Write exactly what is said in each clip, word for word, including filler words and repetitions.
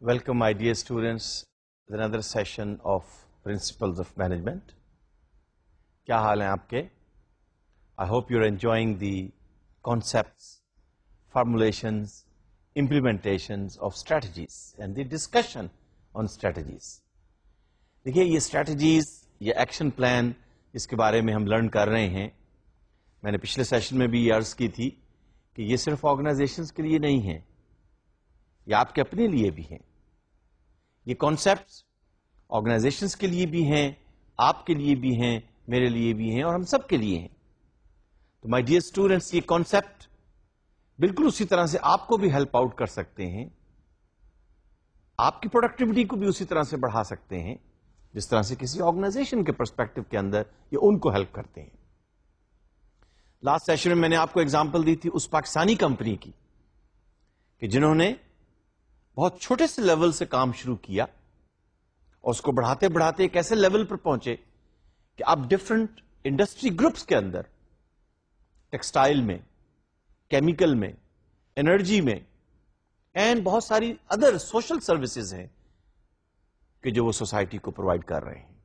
Welcome, my dear students, to another session of Principles of Management. کیا حال ہیں آپ کے؟ I hope you're enjoying the concepts, formulations, implementations of strategies and the discussion on strategies. دیکھیے یہ strategies, یہ action plan اس کے بارے میں ہم لرن کر رہے ہیں. میں نے پچھلے سیشن میں بھی یہ عرض کی تھی کہ یہ صرف آرگنائزیشنز کے لیے نہیں ہیں، یہ آپ کے اپنے لیے بھی ہیں. یہ کانسیپٹس آرگنائزیشنز کے لیے بھی ہیں، آپ کے لیے بھی ہیں، میرے لیے بھی ہیں، اور ہم سب کے لیے ہیں. تو مائی ڈیئر اسٹوڈینٹس، یہ کانسیپٹ بالکل اسی طرح سے آپ کو بھی ہیلپ آؤٹ کر سکتے ہیں، آپ کی پروڈکٹیوٹی کو بھی اسی طرح سے بڑھا سکتے ہیں جس طرح سے کسی آرگنائزیشن کے پرسپیکٹو کے اندر یہ ان کو ہیلپ کرتے ہیں. لاسٹ سیشن میں میں نے آپ کو ایگزامپل دی تھی اس پاکستانی کمپنی کی کہ جنہوں نے بہت چھوٹے سے لیول سے کام شروع کیا اور اس کو بڑھاتے بڑھاتے ایک ایسے لیول پر پہنچے کہ اب ڈفرنٹ انڈسٹری گروپس کے اندر، ٹیکسٹائل میں، کیمیکل میں، انرجی میں، اینڈ بہت ساری ادر سوشل سروسز ہیں کہ جو وہ سوسائٹی کو پرووائڈ کر رہے ہیں.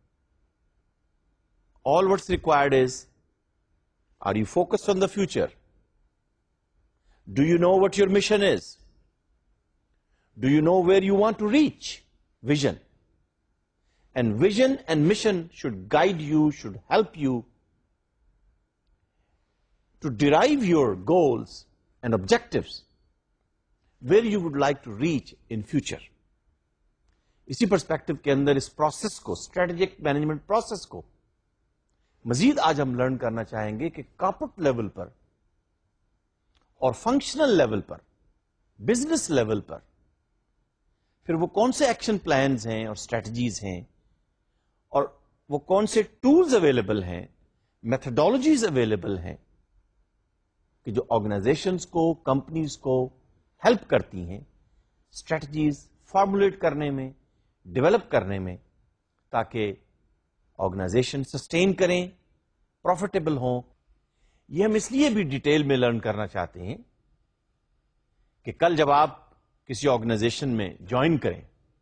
All what's required is, are you focused on the future? Do you know what your mission is? Do you know where you want to reach? Vision. And vision and mission should guide you, should help you to derive your goals and objectives where you would like to reach in future. اسی perspective کے اندر اس process کو، strategic management process کو مزید آج ہم learn کرنا چاہیں گے کہ کارپوریٹ لیول پر اور فنکشنل لیول پر، بزنس لیول پر پھر وہ کون سے ایکشن پلانز ہیں اور اسٹریٹجیز ہیں، اور وہ کون سے ٹولز اویلیبل ہیں، میتھڈالوجیز اویلیبل ہیں کہ جو آرگنائزیشنز کو، کمپنیز کو ہیلپ کرتی ہیں اسٹریٹجیز فارمولیٹ کرنے میں، ڈیولپ کرنے میں، تاکہ آرگنائزیشن سسٹین کریں، پروفیٹیبل ہوں. یہ ہم اس لیے بھی ڈیٹیل میں لرن کرنا چاہتے ہیں کہ کل جب آپ کسی آرگنائزیشن میں جوائن کریں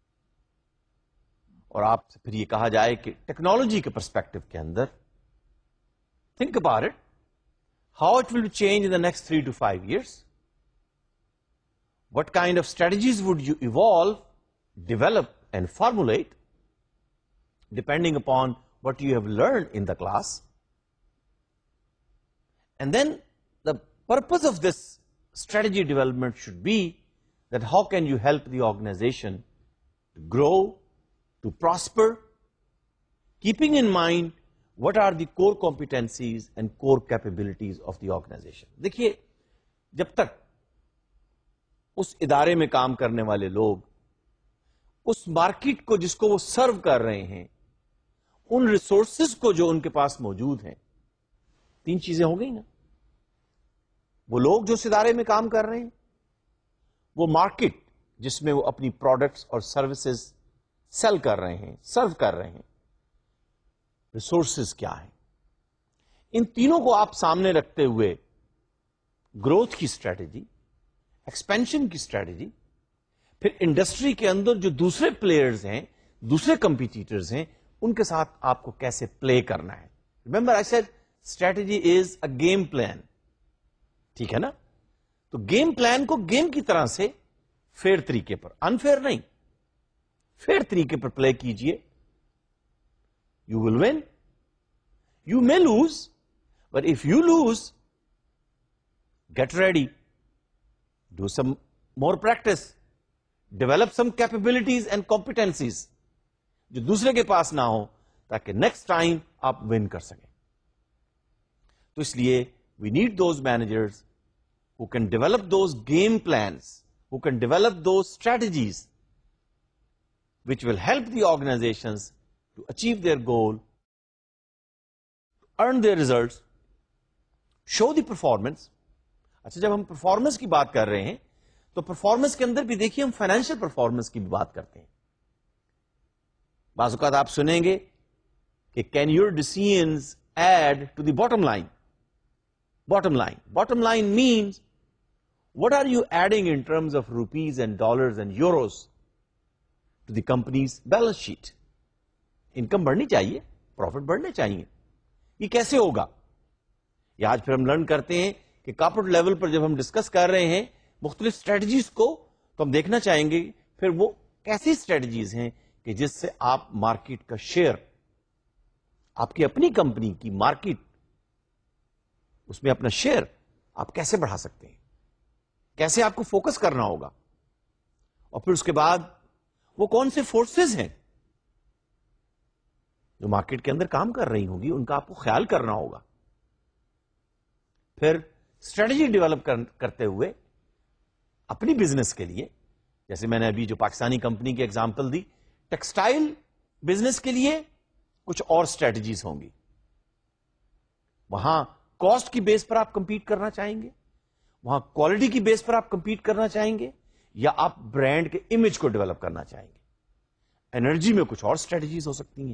اور آپ سے پھر یہ کہا جائے کہ ٹیکنالوجی کے پرسپیکٹو کے اندر think about it, how it will change in the next three two five years, what kind of strategies would you evolve, develop and formulate depending upon what you have learn in the class. And then the purpose of this strategy development should be that how can you help the organization to grow, to prosper, keeping in mind what are the core competencies and core capabilities of the organization. دیکھیے جب تک اس ادارے میں کام کرنے والے لوگ اس market کو جس کو وہ سرو کر رہے ہیں، ان ریسورسز کو جو ان کے پاس موجود ہیں، تین چیزیں ہو گئی نا. وہ لوگ جو اس ادارے میں کام کر رہے ہیں، وہ مارکیٹ جس میں وہ اپنی پروڈکٹس اور سروسز سیل کر رہے ہیں، سرو کر رہے ہیں، ریسورسز کیا ہیں، ان تینوں کو آپ سامنے رکھتے ہوئے گروتھ کی اسٹریٹجی، ایکسپینشن کی اسٹریٹجی، پھر انڈسٹری کے اندر جو دوسرے پلیئرز ہیں، دوسرے کمپیٹیٹرز ہیں، ان کے ساتھ آپ کو کیسے پلے کرنا ہے. Remember I said strategy is a game plan. ٹھیک ہے نا؟ تو گیم پلان کو گیم کی طرح سے فیئر طریقے پر، انفیئر نہیں، فیئر طریقے پر پلے کیجئے. You will win, you may lose, but if you lose get ready, do some more practice, develop some capabilities and competencies جو دوسرے کے پاس نہ ہو، تاکہ نیکسٹ ٹائم آپ ون کر سکیں. تو اس لیے we need those managers who can develop those game plans, who can develop those strategies which will help the organizations to achieve their goal, earn their results, show the performance. اچھا جب ہم performance کی بات کر رہے ہیں تو performance کے اندر بھی دیکھیے ہم فائنینشیل پرفارمنس کی بھی بات کرتے ہیں. بعض اوقات آپ سنیں گے کہ can your decisions add to the bottom line? Bottom line. Bottom line means what are you adding in terms of rupees and dollars and euros to the companies balance sheet. Income بڑھنی چاہیے, profit بڑھنے چاہیے. یہ کیسے ہوگا؟ یہ آج پھر ہم لرن کرتے ہیں کہ کارپوریٹ لیول پر جب ہم ڈسکس کر رہے ہیں مختلف اسٹریٹجیز کو, تو ہم دیکھنا چاہیں گے پھر وہ کیسی اسٹریٹجیز ہیں کہ جس سے آپ مارکیٹ کا شیئر, آپ کی اپنی کمپنی کی مارکیٹ, اس میں اپنا شیئر آپ کیسے بڑھا سکتے ہیں, کیسے آپ کو فوکس کرنا ہوگا. اور پھر اس کے بعد وہ کون سے فورسز ہیں جو مارکیٹ کے اندر کام کر رہی ہوں گی, ان کا آپ کو خیال کرنا ہوگا. پھر اسٹریٹجی ڈیولپ کرتے ہوئے اپنی بزنس کے لیے, جیسے میں نے ابھی جو پاکستانی کمپنی کی ایگزامپل دی, ٹیکسٹائل بزنس کے لیے کچھ اور اسٹریٹجیز ہوں گی. وہاں کاسٹ کی بیس پر آپ کمپیٹ کرنا چاہیں گے, وہاں کوالٹی کی بیس پر آپ کمپیٹ کرنا چاہیں گے, یا آپ برانڈ کے امیج کو ڈیولپ کرنا چاہیں گے. انرجی میں کچھ اور اسٹریٹجیز ہو سکتی ہیں.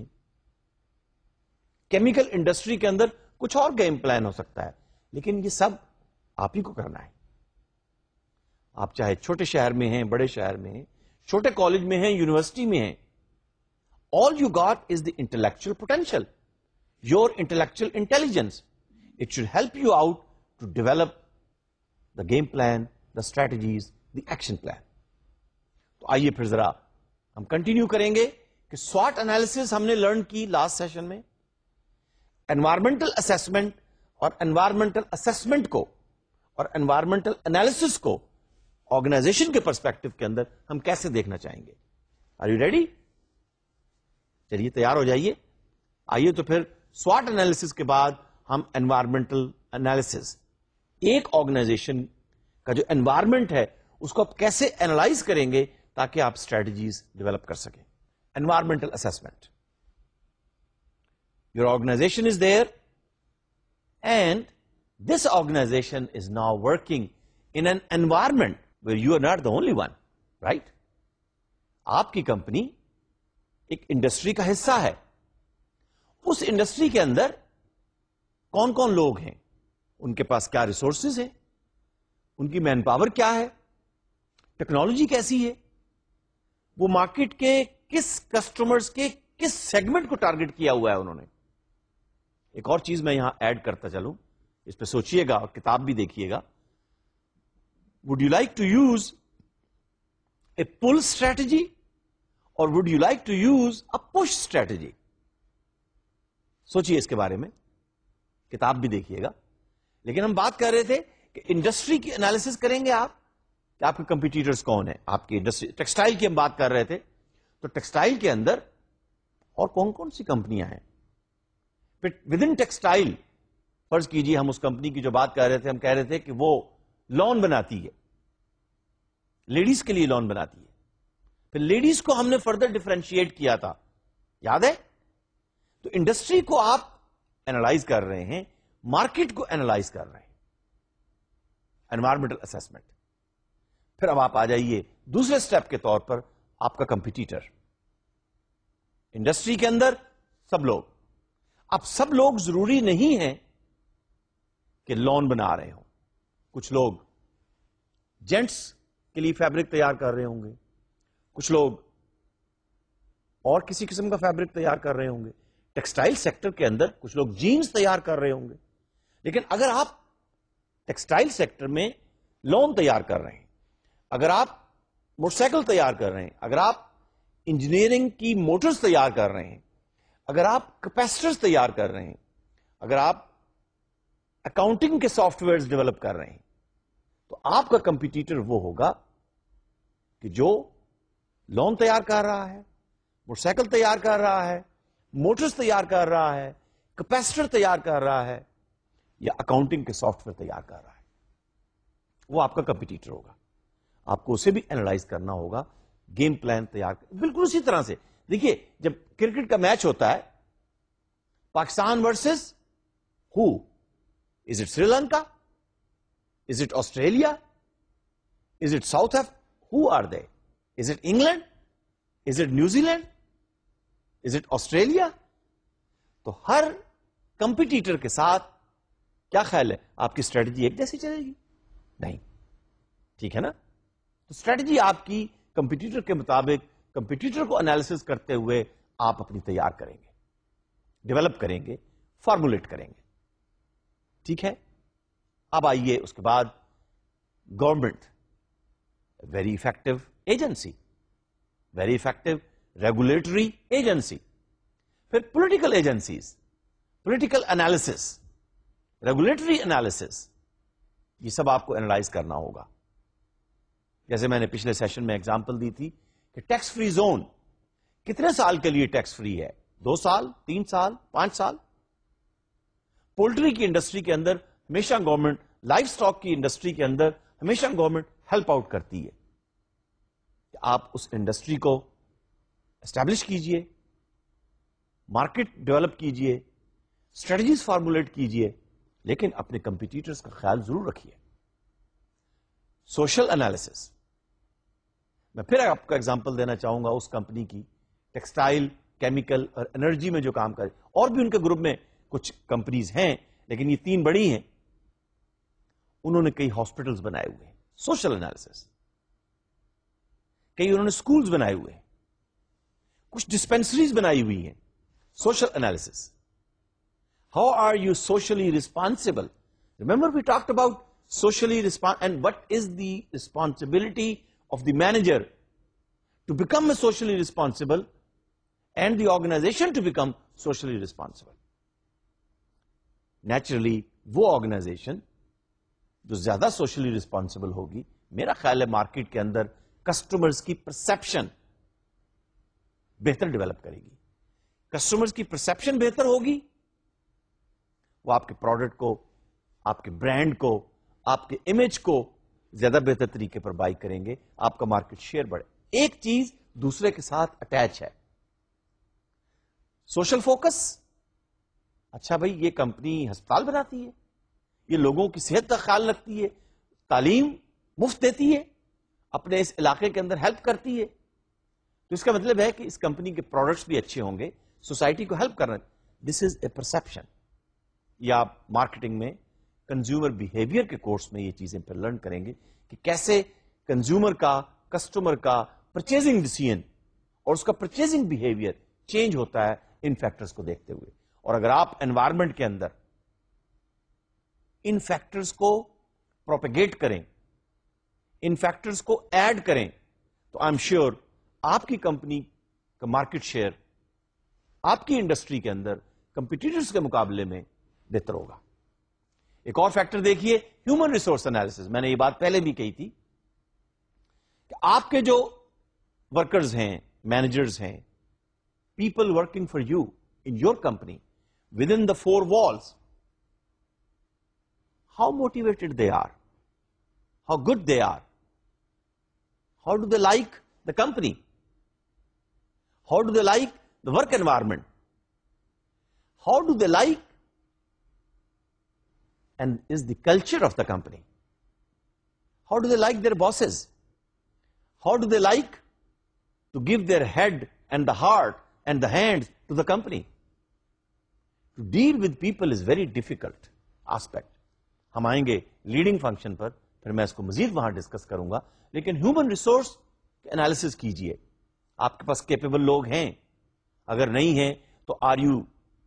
کیمیکل انڈسٹری کے اندر کچھ اور گیم پلان ہو سکتا ہے. لیکن یہ سب آپ ہی کو کرنا ہے. آپ چاہے چھوٹے شہر میں ہیں, بڑے شہر میں ہیں, چھوٹے کالج میں ہیں, یونیورسٹی میں ہیں, all you got is the intellectual potential, your intellectual intelligence. It should help you out to develop the game plan, the strategies, the action plan. تو آئیے پھر ذرا ہم کنٹینیو کریں گے کہ سواٹ انالیسس ہم نے لرن کی لاسٹ سیشن میں. انوائرمنٹل اسسمنٹ اور انوائرمنٹل اسسمنٹ کو اور انوائرمنٹل انالیسس کو آرگنائزیشن کے پرسپیکٹو کے اندر ہم کیسے دیکھنا چاہیں گے. Are you ready? چلیے تیار ہو جائیے. آئیے تو پھر سواٹ انالیسس کے بعد ہم انوائرمنٹل انالیسس, ایک آرگنائزیشن کا جو انوائرمنٹ ہے اس کو آپ کیسے اینالائز کریں گے تاکہ آپ اسٹریٹجیز ڈیولپ کر سکیں. Environmental assessment. Your organisation is there and this organisation is now working in an environment where you are not the only one, right? آپ کی کمپنی ایک انڈسٹری کا حصہ ہے. اس انڈسٹری کے اندر کون کون لوگ ہیں, ان کے پاس کیا ریسورسز ہیں, ان کی مین پاور کیا ہے, ٹیکنالوجی کیسی ہے, وہ مارکیٹ کے کس کسٹمرز کے کس سیگمنٹ کو ٹارگٹ کیا ہوا ہے انہوں نے. ایک اور چیز میں یہاں ایڈ کرتا چلوں, اس پہ سوچئے گا اور کتاب بھی دیکھیے گا. Would you like to use a pull strategy اور would you like to use a push strategy? سوچئے اس کے بارے میں, کتاب بھی دیکھیے گا. لیکن ہم بات کر رہے تھے کہ انڈسٹری کی انالیسس کریں گے آپ کہ آپ کے کمپیٹیٹرز کون ہیں. آپ کی انڈسٹری ٹیکسٹائل کی ہم بات کر رہے تھے, تو ٹیکسٹائل کے اندر اور کون کون سی کمپنیاں ہیں. پھر ود ان ٹیکسٹائل فرض کیجیے ہم اس کمپنی کی جو بات کر رہے تھے, ہم کہہ رہے تھے کہ وہ لون بناتی ہے, لیڈیز کے لیے لون بناتی ہے. پھر لیڈیز کو ہم نے فردر ڈیفرینشیٹ کیا تھا, یاد ہے؟ تو انڈسٹری کو آپ اینالائز کر رہے ہیں, مارکیٹ کو اینالائز کر رہے ہیں, انوائرمنٹل اسسمنٹ. پھر اب آپ آ جائیے دوسرے سٹیپ کے طور پر آپ کا کمپیٹیٹر. انڈسٹری کے اندر سب لوگ, اب سب لوگ ضروری نہیں ہیں کہ لون بنا رہے ہوں. کچھ لوگ جینٹس کے لیے فیبرک تیار کر رہے ہوں گے, کچھ لوگ اور کسی قسم کا فیبرک تیار کر رہے ہوں گے. ٹیکسٹائل سیکٹر کے اندر کچھ لوگ جینز تیار کر رہے ہوں گے. لیکن اگر آپ ٹیکسٹائل سیکٹر میں لون تیار کر رہے ہیں, اگر آپ موٹر سائیکل تیار کر رہے ہیں, اگر آپ انجینئرنگ کی موٹرز تیار کر رہے ہیں, اگر آپ کیپیسٹرز تیار کر رہے ہیں, اگر آپ اکاؤنٹنگ کے سافٹ ویئرز ڈیولپ کر رہے ہیں, تو آپ کا کمپیٹیٹر وہ ہوگا کہ جو لون تیار کر رہا ہے, موٹر سائیکل تیار کر رہا ہے, موٹرز تیار کر رہا ہے, کیپیسٹر تیار کر رہا ہے, یا اکاؤنٹنگ کے سافٹ ویئر تیار کر رہا ہے. وہ آپ کا کمپیٹیٹر ہوگا. آپ کو اسے بھی اینالائز کرنا ہوگا, گیم پلان تیار کر. بالکل اسی طرح سے دیکھیے, جب کرکٹ کا میچ ہوتا ہے, Pakistan versus who, is it Sri Lanka, is it Australia, is it South Africa, who are they, is it England, is it New Zealand, is it Australia? تو ہر کمپیٹیٹر کے ساتھ کیا خیال ہے, آپ کی اسٹریٹجی ایک جیسی چلے گی؟ نہیں. ٹھیک ہے نا؟ تو اسٹریٹجی آپ کی کمپیٹیٹر کے مطابق کمپیٹیٹر کو انالیسس کرتے ہوئے آپ اپنی تیار کریں گے, ڈیولپ کریں گے, فارمولیٹ کریں گے. ٹھیک ہے. اب آئیے اس کے بعد government, very effective agency, very effective regulatory agency. پھر political agencies, political analysis, regulatory analysis, یہ سب آپ کو اینالائز کرنا ہوگا. جیسے میں نے پچھلے سیشن میں ایگزامپل دی تھی کہ ٹیکس فری زون کتنے سال کے لیے ٹیکس فری ہے؟ دو سال, تین سال, پانچ سال. پولٹری کی انڈسٹری کے اندر ہمیشہ گورنمنٹ, لائف سٹاک کی انڈسٹری کے اندر ہمیشہ گورنمنٹ ہیلپ آؤٹ کرتی ہے کہ آپ اس انڈسٹری کو اسٹیبلش کیجئے, مارکیٹ ڈیولپ کیجئے, اسٹریٹجیز فارمولیٹ کیجئے, لیکن اپنے کمپیٹیٹرز کا خیال ضرور رکھیے. سوشل انالیسس, میں پھر آپ کو ایگزامپل دینا چاہوں گا اس کمپنی کی, ٹیکسٹائل, کیمیکل اور انرجی میں جو کام کرے, اور بھی ان کے گروپ میں کچھ کمپنیز ہیں لیکن یہ تین بڑی ہیں. انہوں نے کئی ہاسپٹلز بنائے ہوئے ہیں, سوشل انالیسس. کئی انہوں نے اسکولز بنائے ہوئے ہیں, کچھ ڈسپینسریز بنائی ہوئی ہیں, social analysis. How are you socially responsible? Remember we talked about socially respond and what is the responsibility of the manager to become a socially responsible and the organization to become socially responsible. Naturally وہ organization جو زیادہ socially responsible ہوگی, میرا خیال ہے market کے اندر customers کی پرسپشن بہتر ڈیولپ کرے گی. کسٹمرز کی پرسپشن بہتر ہوگی, وہ آپ کے پروڈکٹ کو, آپ کے برانڈ کو, آپ کے امیج کو زیادہ بہتر طریقے پر بائی کریں گے, آپ کا مارکیٹ شیئر بڑھے. ایک چیز دوسرے کے ساتھ اٹیچ ہے. سوشل فوکس, اچھا بھائی یہ کمپنی ہسپتال بناتی ہے, یہ لوگوں کی صحت کا خیال رکھتی ہے, تعلیم مفت دیتی ہے, اپنے اس علاقے کے اندر ہیلپ کرتی ہے, تو اس کا مطلب ہے کہ اس کمپنی کے پروڈکٹس بھی اچھے ہوں گے, سوسائٹی کو ہیلپ کرنا. This is a perception. یا آپ مارکیٹنگ میں کنزیومر بیہیویئر کے کورس میں یہ چیزیں پھر لرن کریں گے کہ کیسے کنزیومر کا, کسٹمر کا پرچیزنگ ڈیسیژن اور اس کا پرچیزنگ بیہیویئر چینج ہوتا ہے ان فیکٹرز کو دیکھتے ہوئے. اور اگر آپ انوائرمنٹ کے اندر ان فیکٹرز کو پروپیگیٹ کریں, ان فیکٹرز کو ایڈ کریں, تو آئی ایم شیور آپ کی کمپنی کا مارکیٹ شیئر آپ کی انڈسٹری کے اندر کمپیٹیٹرز کے مقابلے میں بہتر ہوگا. ایک اور فیکٹر دیکھیے, ہیومن ریسورس انالیسس. میں نے یہ بات پہلے بھی کہی تھی کہ آپ کے جو ورکرز ہیں, مینیجرز ہیں, people working for you in your company within the four walls, how motivated they are, how good they are, how do they like the company, how do they like the work environment, how do they like and is the culture of the company. How do they like their bosses? How do they like to give their head and the heart and the hands to the company? To deal with people is very difficult aspect. ہم آئیں گے leading function پر, پھر میں اس کو مزید وہاں discuss کروں گا. لیکن ہیومن ریسورس انالیسس کیجئے. آپ کے پاس کیپیبل لوگ ہیں, اگر نہیں ہیں تو are you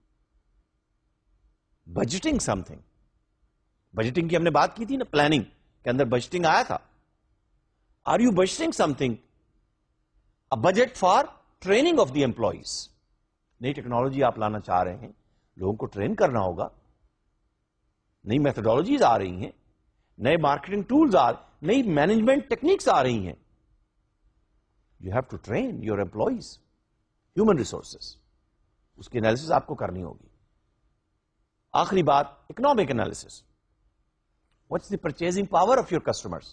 budgeting something. Budgeting کی ہم نے بات کی تھی نا, پلاننگ کے اندر بجٹنگ آیا تھا. Are you budgeting something, a budget for training of the employees. نئی ٹیکنالوجی آپ لانا چاہ رہے ہیں, لوگوں کو ٹرین کرنا ہوگا, نئی میتھڈالوجیز آ رہی ہیں, نئے مارکیٹنگ ٹولز آ, نئی مینجمنٹ ٹیکنیکس آ رہی ہیں. You have to train your employees. Human resources, اس کی انالیسس آپ کو کرنی ہوگی. آخری بات, economic analysis. What's the purchasing power of your customers?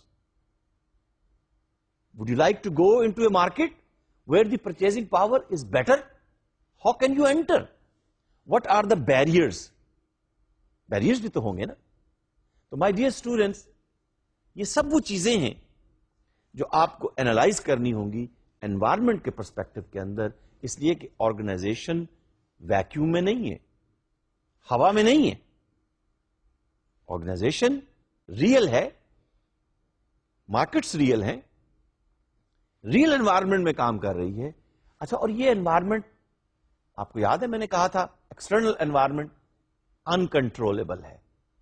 Would you like to go into a market where the purchasing power is better? How can you enter? What are the barriers? Barriers بھی تو ہوں گے نا. تو my dear students, یہ سب وہ چیزیں ہیں جو آپ کو انالائز کرنی ہوں گی انوائرمنٹ کے پرسپیکٹو کے اندر, اس لیے کہ آرگنائزیشن ویکیوم میں نہیں ہے, ہوا میں نہیں ہے. آرگنائزیشن ریئل ہے, مارکیٹس ریئل ہیں, ریئل انوائرمنٹ میں کام کر رہی ہے. اچھا, اور یہ انوائرمنٹ آپ کو یاد ہے میں نے کہا تھا ایکسٹرنل انوائرمنٹ انکنٹرولبل ہے.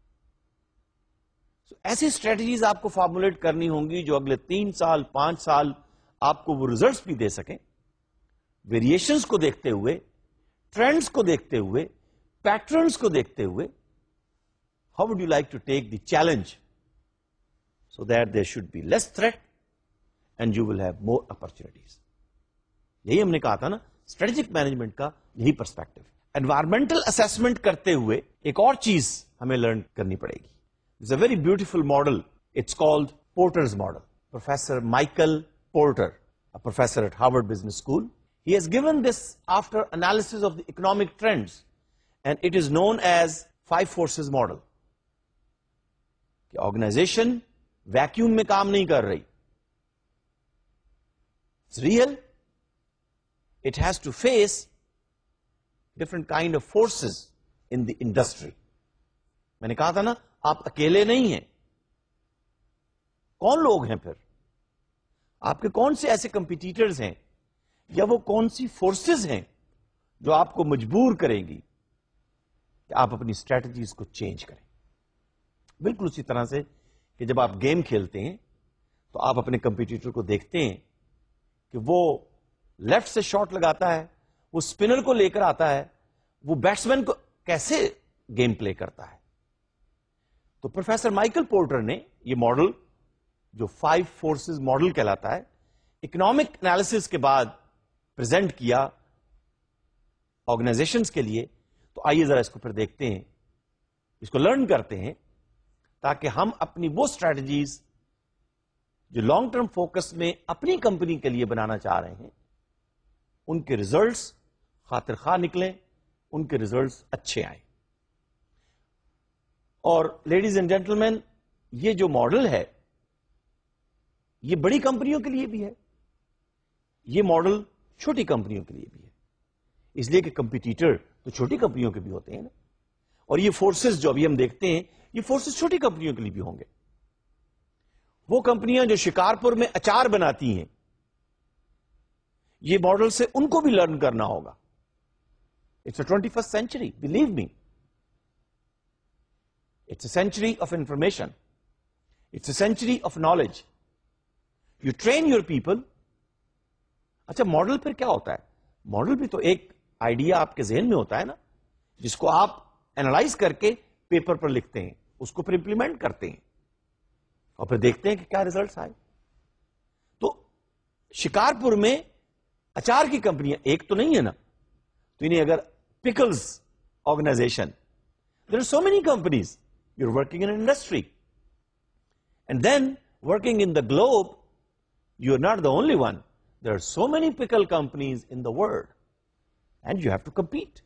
so, ایسی اسٹریٹجیز آپ کو فارمولیٹ کرنی ہوں گی جو اگلے تین سال پانچ سال آپ کو وہ ریزلٹس بھی دے سکیں, ویریشنس کو دیکھتے ہوئے, ٹرینڈس کو دیکھتے ہوئے, پیٹرنس کو دیکھتے ہوئے. How would you like to take the challenge so that there should be less threat and you will have more opportunities. یہی ہم نے کہا تھا نا, اسٹریٹجک مینجمنٹ کا یہی پرسپیکٹو. انوائرمنٹل اسسمنٹ کرتے ہوئے ایک اور چیز ہمیں لرن کرنی پڑے گی. It's a very beautiful model, it's called Porter's model. Professor Michael Porter, a professor at Harvard Business School, he has given this after analysis of the economic trends, and it is known as five forces model. کہ organization vacuum میں کام نہیں کر رہی. It's real. It has to face different kind of forces in the industry. میں نے کہا تھا نا, آپ اکیلے نہیں ہیں. کون لوگ ہیں پھر؟ آپ کے کون سے ایسے کمپیٹیٹرز ہیں یا وہ کون سی فورسز ہیں جو آپ کو مجبور کریں گی کہ آپ اپنی اسٹریٹجیز کو چینج کریں. بالکل اسی طرح سے کہ جب آپ گیم کھیلتے ہیں تو آپ اپنے کمپیٹیٹر کو دیکھتے ہیں کہ وہ لیفٹ سے شاٹ لگاتا ہے, وہ اسپنر کو لے کر آتا ہے, وہ بیٹسمین کو کیسے گیم پلے کرتا ہے. تو پروفیسر مائیکل پورٹر نے یہ ماڈل جو فائیو فورسز ماڈل کہلاتا ہے, اکنامک انالیسس کے بعد پریزنٹ کیا آرگنائزیشنز کے لیے. تو آئیے ذرا اس کو پھر دیکھتے ہیں, اس کو لرن کرتے ہیں, تاکہ ہم اپنی وہ اسٹریٹجیز جو لانگ ٹرم فوکس میں اپنی کمپنی کے لیے بنانا چاہ رہے ہیں ان کے ریزلٹس خاطر خواہ نکلیں, ان کے ریزلٹس اچھے آئیں. اور لیڈیز اینڈ جینٹلمین, یہ جو ماڈل ہے یہ بڑی کمپنیوں کے لیے بھی ہے, یہ ماڈل چھوٹی کمپنیوں کے لیے بھی ہے. اس لیے کہ کمپیٹیٹر تو چھوٹی کمپنیوں کے بھی ہوتے ہیں نا, اور یہ فورسز جو ابھی ہم دیکھتے ہیں یہ فورسز چھوٹی کمپنیوں کے لیے بھی ہوں گے. وہ کمپنیاں جو شکارپور میں اچار بناتی ہیں, یہ ماڈل سے ان کو بھی لرن کرنا ہوگا. It's a twenty first century, believe me. It's a century of information, it's a century of knowledge. You train your people. اچھا, ماڈل پھر کیا ہوتا ہے؟ ماڈل بھی تو ایک آئیڈیا آپ کے ذہن میں ہوتا ہے نا, جس کو آپ اینالائز کر کے پیپر پر لکھتے ہیں, اس کو پھر امپلیمنٹ کرتے ہیں, اور پھر دیکھتے ہیں کہ کیا ریزلٹس آئے. تو شکارپور میں اچار کی کمپنیاں ایک تو نہیں ہے نا, تو انہیں اگر pickles organization, there are so many companies, you are working in industry, and then working in the globe, you are not the only one. There are so many pickle companies in the world and you have to compete.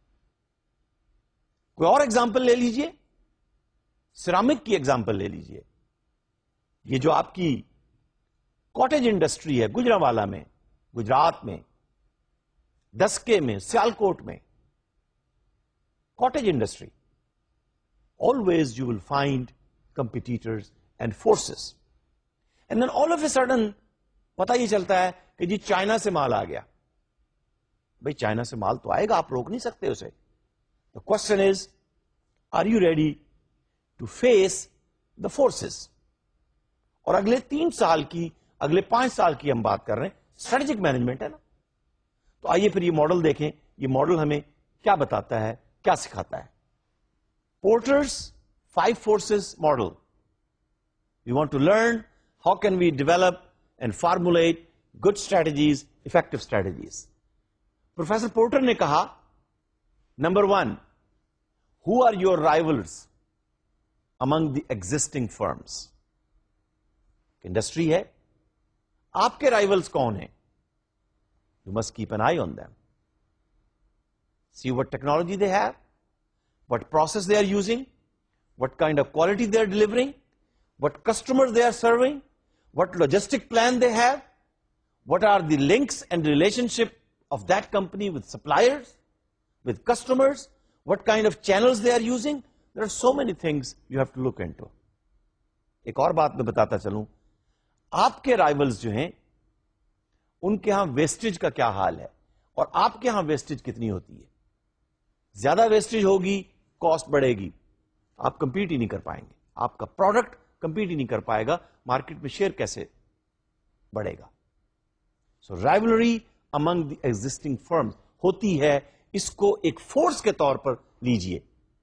کوئی اور example لے لیجئے, ceramic کی example لے لیجئے. یہ جو آپ کی کاٹیج انڈسٹری ہے گجرانوالا میں, گجرات میں, دسکے میں, سیالکوٹ میں, cottage industry, always you will find competitors and forces. And then all of a sudden پتا یہ چلتا ہے کہ جی چائنا سے مال آ گیا. بھائی چائنا سے مال تو آئے گا, آپ روک نہیں سکتے اسے. The question is, are you ready to face the forces? اور اگلے تین سال کی, اگلے پانچ سال کی ہم بات کر رہے ہیں, اسٹریٹجک مینجمنٹ ہے نا. تو آئیے پھر یہ ماڈل دیکھیں, یہ ماڈل ہمیں کیا بتاتا ہے, کیا سکھاتا ہے. Porter's five forces model. We want to learn how can we develop and formulate good strategies, effective strategies. Professor Porter نے کہا, number one, who are your rivals among the existing firms? Industry ہے, آپ کے rivals کون ہیں? You must keep an eye on them. See what technology they have, what process they are using, what kind of quality they are delivering, what customers they are serving, what logistic plan they have, what are the links and relationship of that company with suppliers, with customers, what kind of channels they are using. There are so many things you have to look into. ایک اور بات میں بتاتا چلوں, آپ کے رائولز جو ہیں ان کے ہاں ویسٹیج کا کیا حال ہے اور آپ کے ہاں ویسٹیج کتنی ہوتی ہے. زیادہ ویسٹیج ہوگی, کاسٹ بڑھے گی, آپ کمپیٹ ہی نہیں کر پائیں گے, آپ کا پروڈکٹ کمپیٹ ہی نہیں کر پائے گا, مارکیٹ میں شیئر کیسے بڑھے گا. So rivalry among the existing firms ہوتی ہے, اس کو ایک فورس کے طور پر لیجئے.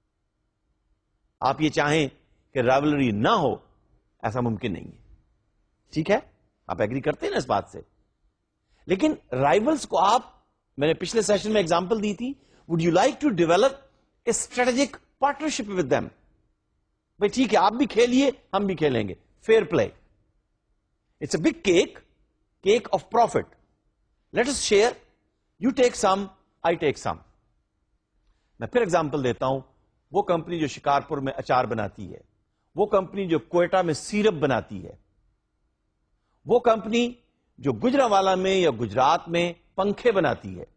آپ یہ چاہیں کہ رائولری نہ ہو, ایسا ممکن نہیں ہے. ٹھیک ہے, آپ ایگری کرتے ہیں نا اس بات سے. لیکن رائولس کو آپ, میں نے پچھلے سیشن میں ایگزامپل دی تھی, would you like to develop a strategic partnership with them. بھائی ٹھیک ہے, آپ بھی کھیلیے, ہم بھی کھیلیں گے, fair play. It's a big cake, cake of profit. Let us share, you take some, I take some. میں پھر ایگزامپل دیتا ہوں. وہ کمپنی جو شکارپور میں اچار بناتی ہے, وہ کمپنی جو کوئٹہ میں سیرپ بناتی ہے, وہ کمپنی جو گجرانوالا میں یا گجرات میں پنکھے بناتی ہے,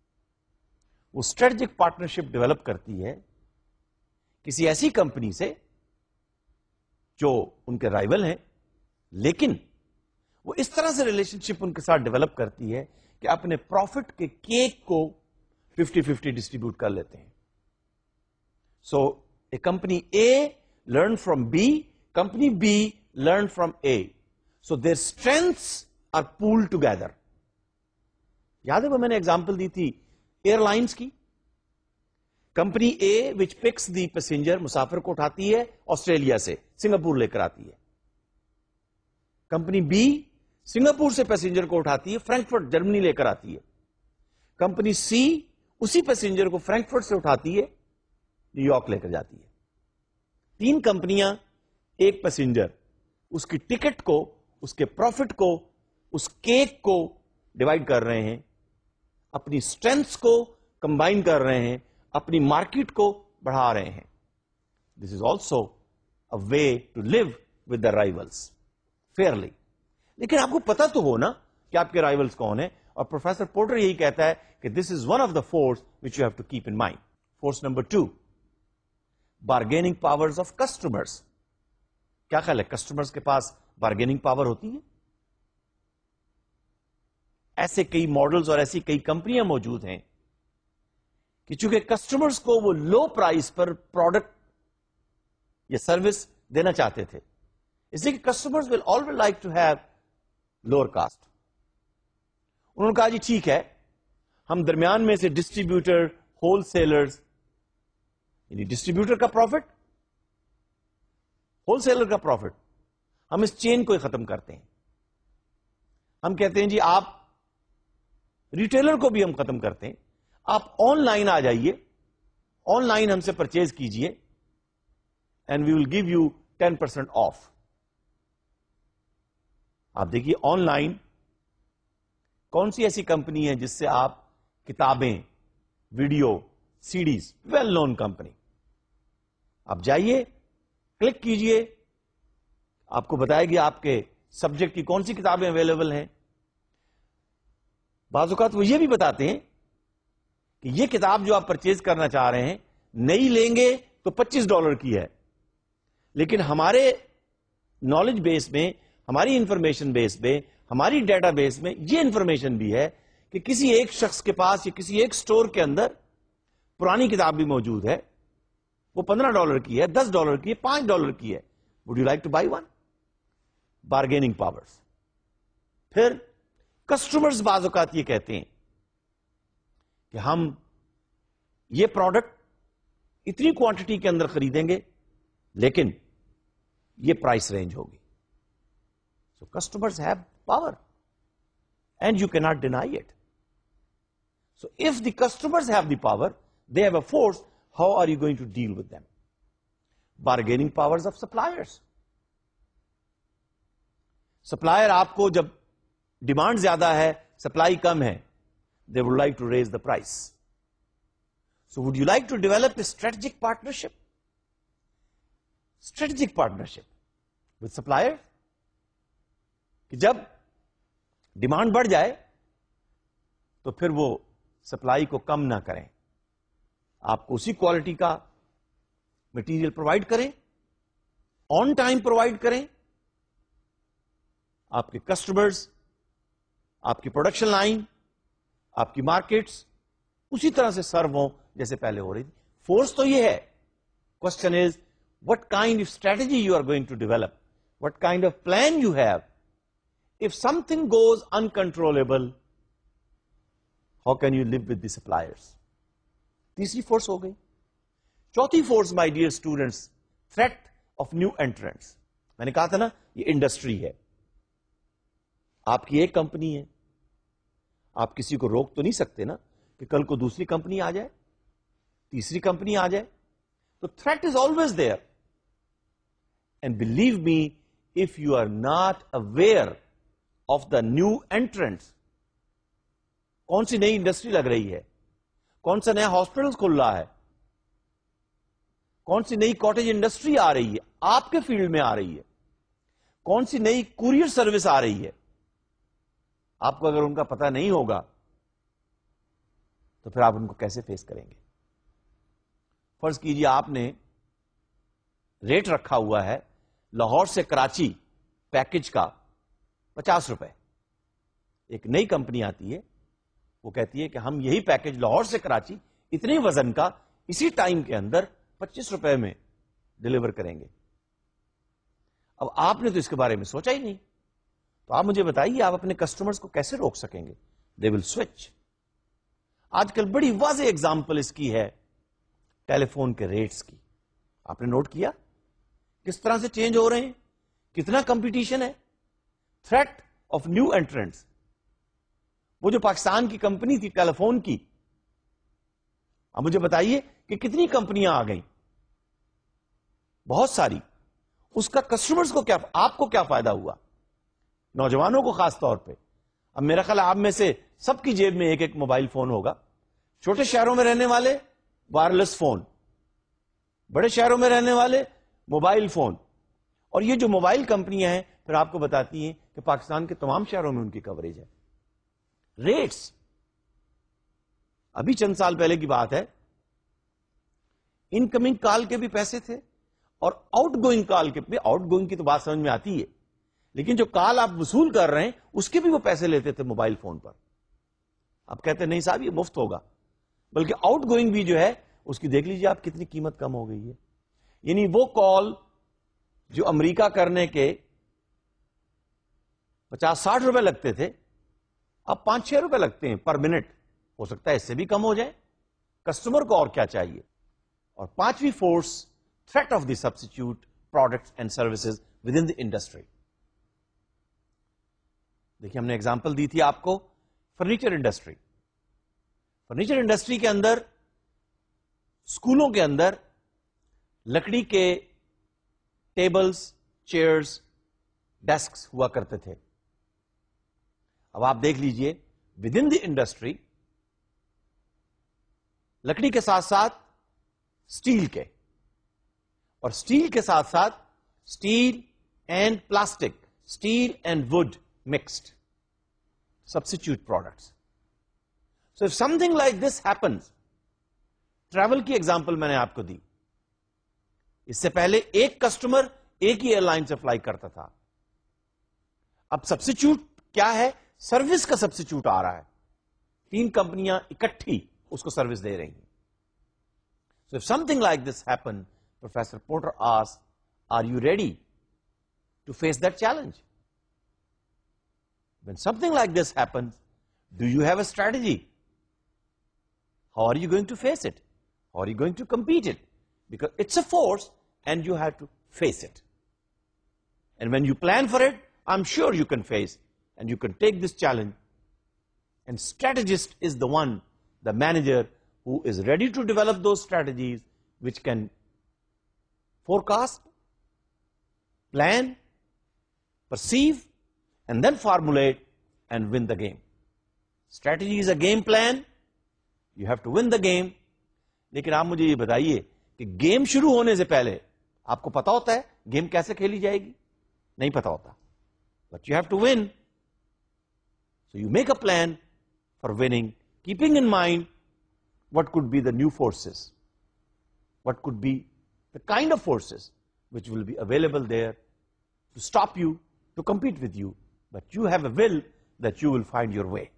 وہ اسٹریٹجک پارٹنرشپ ڈیولپ کرتی ہے کسی ایسی کمپنی سے جو ان کے رائیول ہیں, لیکن وہ اس طرح سے ریلیشن شپ ان کے ساتھ ڈیولپ کرتی ہے کہ اپنے پروفٹ کے کیک کو ففٹی ففٹی ڈسٹریبیوٹ کر لیتے ہیں. So a company A learn from B, company B learn from A. So their strengths are pool together. یاد ہے وہ میں نے ایگزامپل دی تھی ایئر لائنس کی. Company A which picks the passenger, مسافر کو اٹھاتی ہے آسٹریلیا سے, سنگاپور لے کر آتی ہے. کمپنی بی سنگاپور سے پیسنجر کو اٹھاتی ہے, فرینکفرٹ جرمنی لے کر آتی ہے. کمپنی سی اسی پیسنجر کو فرینکفرٹ سے اٹھاتی ہے, نیو یارک لے کر جاتی ہے. تین کمپنیاں ایک پیسنجر, اس کی ٹکٹ کو, اس کے پروفٹ کو, اس کیک کو ڈیوائڈ کر رہے ہیں, اپنی اسٹرینتھس کو کمبائن کر رہے ہیں, اپنی مارکیٹ کو بڑھا رہے ہیں. This is also a way to live with the rivals fairly. لیکن آپ کو پتا تو ہو نا کہ آپ کے رائیولس کون ہیں, اور پروفیسر پورٹر یہی کہتا ہے کہ this is one of the force which you have to keep in mind. Force number two, bargaining powers of customers. کیا خیال ہے, کسٹمرس کے پاس بارگیننگ پاور ہوتی ہے؟ ایسے کئی ماڈلز اور ایسی کئی کمپنیاں موجود ہیں کہ چونکہ کسٹمرز کو وہ لو پرائس پر پروڈکٹ یا سروس دینا چاہتے تھے, اس لیے کہ customers will always like to have lower cost. انہوں نے کہا جی ٹھیک ہے, ہم درمیان میں سے ڈسٹریبیوٹر, ہول سیلرز, یعنی ڈسٹریبیوٹر کا پروفٹ, ہول سیلر کا پروفٹ, ہم اس چین کو ہی ختم کرتے ہیں. ہم کہتے ہیں جی آپ ریٹیلر کو بھی ہم ختم کرتے ہیں, آپ آن لائن آ جائیے, آن لائن ہم سے پرچیز کیجئے, and we will give you ten percent off. آپ دیکھیے آن لائن کون سی ایسی کمپنی ہے جس سے آپ کتابیں, video, CDs, well known company, آپ جائیے, کلک کیجئے, آپ کو بتائے گی آپ کے سبجیکٹ کی کون سی کتابیں اویلیبل ہیں. بعض اوقات وہ یہ بھی بتاتے ہیں کہ یہ کتاب جو آپ پرچیز کرنا چاہ رہے ہیں, نئی لیں گے تو پچیس ڈالر کی ہے, لیکن ہمارے نالج بیس میں, ہماری انفارمیشن بیس میں, ہماری ڈیٹا بیس میں یہ انفارمیشن بھی ہے کہ کسی ایک شخص کے پاس یا کسی ایک سٹور کے اندر پرانی کتاب بھی موجود ہے, وہ پندرہ ڈالر کی ہے, دس ڈالر کی ہے, پانچ ڈالر کی ہے. Would you like to buy one? Bargaining powers. پھر کسٹمرز بعض اوقات یہ کہتے ہیں کہ ہم یہ پروڈکٹ اتنی کوانٹٹی کے اندر خریدیں گے, لیکن یہ پرائس رینج ہوگی. So customers have power and you can not deny it. So if the customers have the power, they have a force, how are you going to deal with them? Bargaining powers of suppliers. Supplier آپ کو جب demand زیادہ ہے, supply کم ہے, they would like to raise the price. So would you like to develop a strategic partnership, strategic partnership with supplier, کہ جب demand بڑھ جائے تو پھر وہ سپلائی کو کم نہ کریں, آپ کو اسی کوالٹی کا مٹیریل پرووائڈ کریں, آن ٹائم پرووائڈ کریں, آپ کے کسٹمرز آپ کی پروڈکشن لائن, آپ کی مارکیٹس اسی طرح سے سرو ہوں جیسے پہلے ہو رہی تھی. فورس تو یہ ہے. Question is what kind of strategy you are going to develop, what kind of plan you have. If something goes uncontrollable, how can you live with the suppliers. تیسری فورس ہو گئی. چوتھی force my dear students, threat of new entrants. میں نے کہا تھا نا یہ انڈسٹری ہے, آپ کی ایک کمپنی ہے, آپ کسی کو روک تو نہیں سکتے نا کہ کل کو دوسری کمپنی آ جائے, تیسری کمپنی آ جائے. تو threat is always there. And believe me, if you are not aware of the new entrants, کون سی نئی انڈسٹری لگ رہی ہے, کون سا نیا ہاسپٹل کھل رہا ہے, کون سی نئی کاٹیج انڈسٹری آ رہی ہے, آپ کے فیلڈ میں آ رہی ہے, کون سی نئی کوریئر سروس آ رہی ہے, آپ کو اگر ان کا پتہ نہیں ہوگا تو پھر آپ ان کو کیسے فیس کریں گے. فرض کیجیے آپ نے ریٹ رکھا ہوا ہے لاہور سے کراچی پیکج کا پچاس روپے. ایک نئی کمپنی آتی ہے, وہ کہتی ہے کہ ہم یہی پیکج لاہور سے کراچی اتنے وزن کا اسی ٹائم کے اندر پچیس روپے میں ڈلیور کریں گے. اب آپ نے تو اس کے بارے میں سوچا ہی نہیں, تو آپ مجھے بتائیے آپ اپنے کسٹمرز کو کیسے روک سکیں گے؟ They will switch. آج کل بڑی واضح اگزامپل اس کی ہے ٹیلی فون کے ریٹس کی. آپ نے نوٹ کیا کس طرح سے چینج ہو رہے ہیں, کتنا کمپٹیشن ہے. Threat of new entrants. وہ جو پاکستان کی کمپنی تھی ٹیلی فون کی, اب مجھے بتائیے کہ کتنی کمپنیاں آ گئیں, بہت ساری. اس کا کسٹمرز کو کیا, آپ کو کیا فائدہ ہوا, نوجوانوں کو خاص طور پہ. اب میرا خیال آپ میں سے سب کی جیب میں ایک ایک موبائل فون ہوگا. چھوٹے شہروں میں رہنے والے وائرلیس فون, بڑے شہروں میں رہنے والے موبائل فون. اور یہ جو موبائل کمپنیاں ہیں پھر آپ کو بتاتی ہیں کہ پاکستان کے تمام شہروں میں ان کی کوریج ہے. ریٹس, ابھی چند سال پہلے کی بات ہے, انکمنگ کال کے بھی پیسے تھے اور آؤٹ گوئنگ کال کے بھی. آؤٹ گوئنگ کی تو بات سمجھ میں آتی ہے, لیکن جو کال آپ وصول کر رہے ہیں اس کے بھی وہ پیسے لیتے تھے موبائل فون پر. آپ کہتے ہیں نہیں صاحب یہ مفت ہوگا, بلکہ آؤٹ گوئنگ بھی جو ہے اس کی دیکھ لیجیے آپ کتنی قیمت کم ہو گئی ہے. یعنی وہ کال جو امریکہ کرنے کے پچاس ساٹھ روپے لگتے تھے اب پانچ چھ روپے لگتے ہیں پر منٹ. ہو سکتا ہے اس سے بھی کم ہو جائے. کسٹمر کو اور کیا چاہیے. اور پانچویں force, threat of the substitute products and services within the industry. دیکھیے ہم نے اگزامپل دی تھی آپ کو فرنیچر انڈسٹری. فرنیچر انڈسٹری کے اندر اسکولوں کے اندر لکڑی کے ٹیبلز, چیئرز, ڈیسکس ہوا کرتے تھے. اب آپ دیکھ لیجئے ود ان دی انڈسٹری لکڑی کے ساتھ ساتھ اسٹیل کے, اور اسٹیل کے ساتھ ساتھ steel and plastic, steel and wood mixed substitute products. So if something like this happens, travel کی ایگزامپل میں نے آپ کو دی. اس سے پہلے ایک کسٹمر ایک ہی ایئر لائن سے فلائی کرتا تھا. اب سبسٹیچیوٹ کیا ہے, سروس کا سبسٹیچیوٹ آ رہا ہے. تین کمپنیاں اکٹھی اس کو سروس دے رہی ہیں. So if something like this happen, Professor Porter asks, are you ready to face that challenge? When something like this happens, do you have a strategy? How are you going to face it? How are you going to compete it? Because it's a force and you have to face it. And when you plan for it, I'm sure you can face and you can take this challenge. And strategist is the one, the manager, who is ready to develop those strategies which can forecast, plan, perceive, and then formulate and win the game. Strategy is a game plan. You have to win the game. لیکن آپ مجھے یہ بتائیے کہ game شروع ہونے سے پہلے آپ کو پتا ہوتا ہے گیم کیسے کھیلی جائے گی؟ نہیں پتا ہوتا. But you have to win. So you make a plan for winning, keeping in mind what could be the new forces, what could be the kind of forces which will be available there to stop you, to compete with you. But you have a will that you will find your way.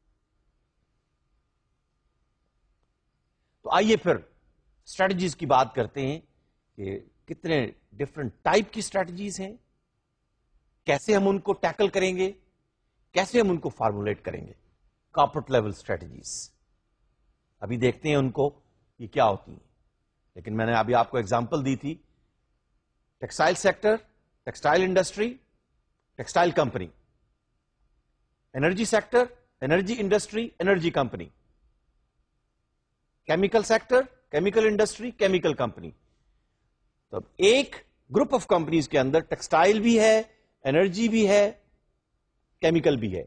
تو آئیے پھر strategies کی بات کرتے ہیں کہ کتنے different type کی اسٹریٹجیز ہیں, کیسے ہم ان کو ٹیکل کریں گے, کیسے ہم ان کو فارمولیٹ کریں گے. کارپوریٹ لیول اسٹریٹجیز ابھی دیکھتے ہیں ان کو یہ کیا ہوتی ہیں, لیکن میں نے ابھی آپ کو ایگزامپل دی تھی textile sector, textile industry, textile company. Energy sector, energy industry, energy company. Chemical sector, chemical industry, chemical company. تو ایک گروپ آف کمپنیز کے اندر ٹیکسٹائل بھی ہے, انرجی بھی ہے, کیمیکل بھی ہے.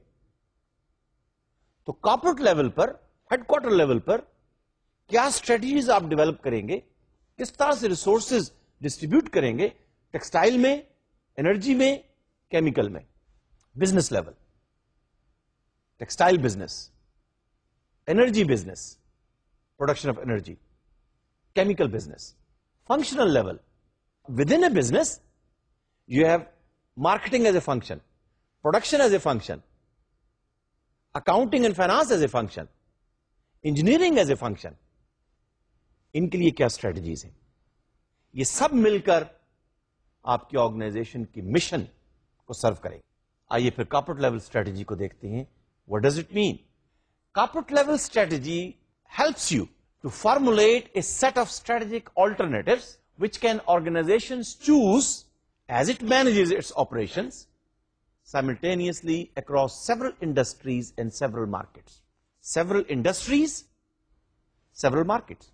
تو کارپوریٹ لیول پر, ہیڈ کوارٹر لیول پر کیا اسٹریٹجیز آپ ڈیولپ کریں گے, کس طرح سے ریسورسز ڈسٹریبیوٹ کریں گے ٹیکسٹائل میں, انرجی میں, کیمیکل میں. Business level, textile business, energy business, production of energy, chemical business. Functional level, within a business you have marketing as a function, production as a function, accounting and finance as a function, engineering as a function. ان کے لیے کیا strategies ہیں؟ یہ سب مل کر آپ کی آرگنائزیشن کی مشن کو سرو کریں. آئیے پھر کارپوریٹ لیول اسٹریٹجی کو دیکھتے ہیں. What does it mean? Corporate level strategy helps you to formulate a set of strategic alternatives which can organizations choose as it manages its operations simultaneously across several industries and several markets. Several industries, several markets.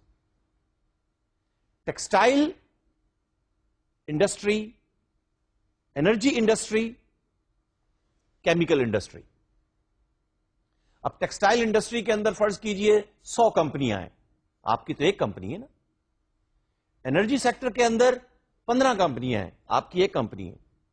Textile industry, energy industry, chemical industry. اب textile industry کے اندر فرض کیجئے سو کمپنیاں ہیں, آپ کی تو ایک کمپنی ہے نا. انرجی سیکٹر کے اندر پندرہ کمپنیاں ہیں, آپ کی ایک کمپنی ہے.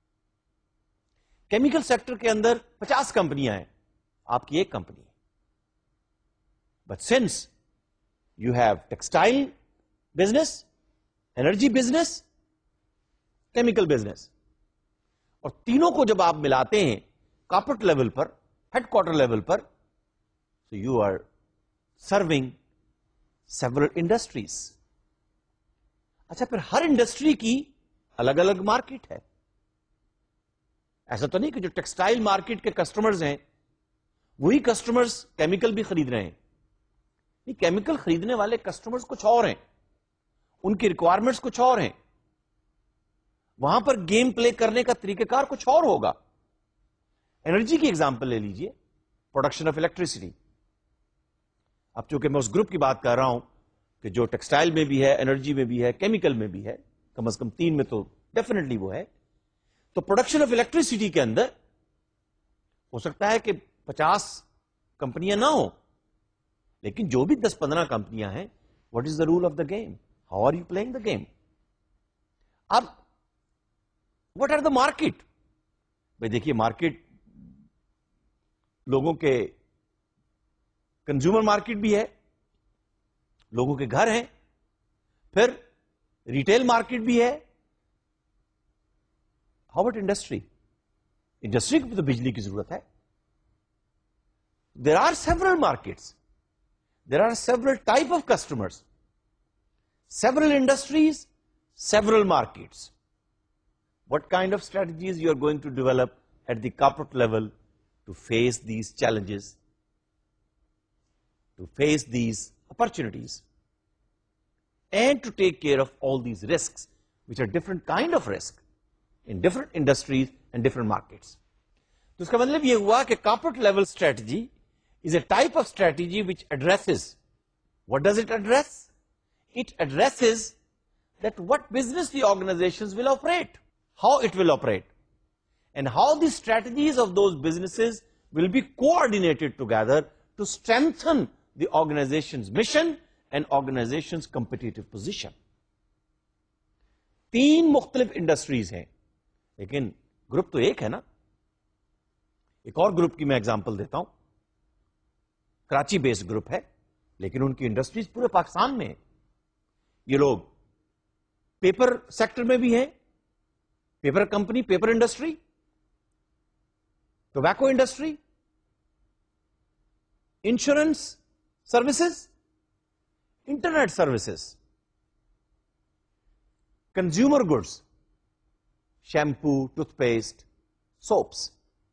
کیمیکل سیکٹر کے اندر پچاس کمپنیاں ہیں, آپ کی ایک کمپنی ہے. But since you have textile business, energy business, chemical business, اور تینوں کو جب آپ ملاتے ہیں کارپوریٹ لیول پر, ہیڈ کوارٹر لیول پر, so you are serving several industries. اچھا, پھر ہر انڈسٹری کی الگ الگ مارکیٹ ہے. ایسا تو نہیں کہ جو ٹیکسٹائل مارکیٹ کے کسٹمرز ہیں وہی کسٹمرز کیمیکل بھی خرید رہے ہیں. نہیں, کیمیکل خریدنے والے کسٹمرز کچھ اور ہیں, ان کی ریکوائرمنٹس کچھ اور ہیں, وہاں پر گیم پلے کرنے کا طریقہ کار کچھ اور ہوگا. انرجی کی ایگزامپل لے لیجئے, پروڈکشن آف الیکٹریسٹی. اب چونکہ میں اس گروپ کی بات کر رہا ہوں کہ جو ٹیکسٹائل میں بھی ہے, انرجی میں بھی ہے, کیمیکل میں بھی ہے, کم از کم تین میں تو ڈیفینیٹلی وہ ہے. تو پروڈکشن آف الیکٹریسٹی کے اندر ہو سکتا ہے کہ پچاس کمپنیاں نہ ہوں, لیکن جو بھی دس پندرہ کمپنیاں ہیں, what is the rule of the game, how are you playing the game. اب واٹ آر دا مارکیٹ؟ بھائی دیکھیے, مارکیٹ لوگوں کے کنزیومر مارکیٹ بھی ہے, لوگوں کے گھر ہیں, پھر ریٹیل مارکیٹ بھی ہے. How about industry? انڈسٹری کو تو بجلی کی ضرورت ہے. There are several markets, there are several type of customers, several industries, several markets. What kind of strategies you are going to develop at the corporate level to face these challenges, to face these opportunities, and to take care of all these risks, which are different kind of risk in different industries and different markets. تو اس کا مطلب یہ ہوا کہ corporate level strategy is a type of strategy which addresses, what does it address? It addresses that what business the organizations will operate, how it will operate, and how the strategies of those businesses will be coordinated together to strengthen the organization's mission and organization's competitive position. تین مختلف industries ہیں, لیکن group تو ایک ہے نا. ایک اور گروپ کی میں ایگزامپل دیتا ہوں. کراچی بیسڈ گروپ ہے, لیکن ان کی انڈسٹریز پورے پاکستان میں ہیں. یہ لوگ پیپر سیکٹر میں بھی ہیں, paper company, paper industry, tobacco industry, insurance services, internet services, consumer goods, shampoo, toothpaste, soaps.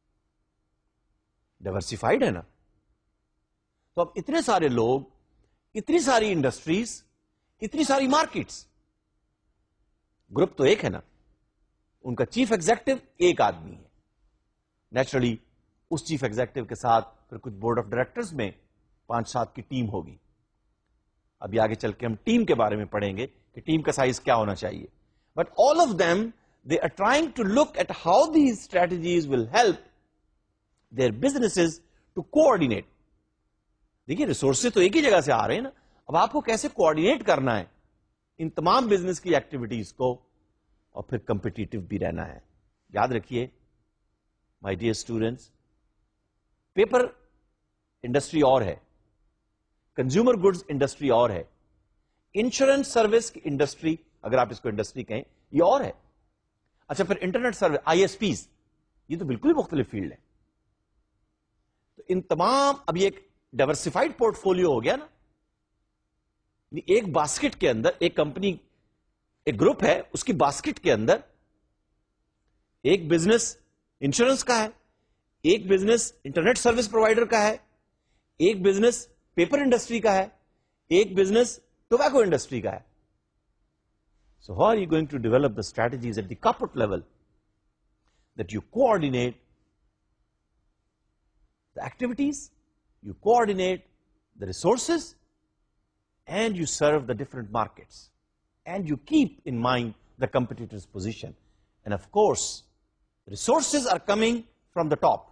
Diversified ہے نا. تو اب اتنے سارے لوگ, اتنی ساری انڈسٹریز, اتنی ساری مارکیٹس, گروپ تو ایک ہے نا, ان کا چیف ایگزیکٹو ایک آدمی ہے. نیچرلی اس چیف ایگزیکٹو کے ساتھ پھر کچھ بورڈ آف ڈائریکٹرز میں پانچ سات کی ٹیم ہوگی. ابھی آگے چل کے ہم ٹیم کے بارے میں پڑھیں گے کہ ٹیم کا سائز کیا ہونا چاہیے. But all of them they are trying to look at how these strategies will help their businesses to coordinate. دیکھیے ریسورسز تو ایک ہی جگہ سے آ رہے ہیں نا, اب آپ کو کیسے کوآرڈینیٹ کرنا ہے ان تمام بزنس کی ایکٹیویٹیز کو, اور پھر کمپٹیٹو بھی رہنا ہے. یاد رکھیے my dear students, paper industry اور ہے, کنزیومر گڈز انڈسٹری اور ہے, انشورنس سروس کی انڈسٹری, اگر آپ اس کو انڈسٹری کہیں, یہ اور ہے. اچھا پھر internet service, I S Ps, یہ تو بالکل ہی مختلف فیلڈ ہے. ان تمام, اب یہ ایک ڈائورسفائڈ پورٹ فولو ہو گیا نا. ایک باسکٹ کے اندر ایک کمپنی, ایک گروپ ہے, اس کی باسکٹ کے اندر ایک بزنس انشورنس کا ہے, ایک بزنس انٹرنیٹ سروس پرووائڈر کا ہے, ایک بزنس پیپر انڈسٹری کا ہے, ایک بزنس ٹوبیکو انڈسٹری کا ہے. So how are you going to develop the strategies at the corporate level that you coordinate the activities, you coordinate the resources, and you serve the different markets, and you keep in mind the competitor's position. And of course, resources are coming from the top.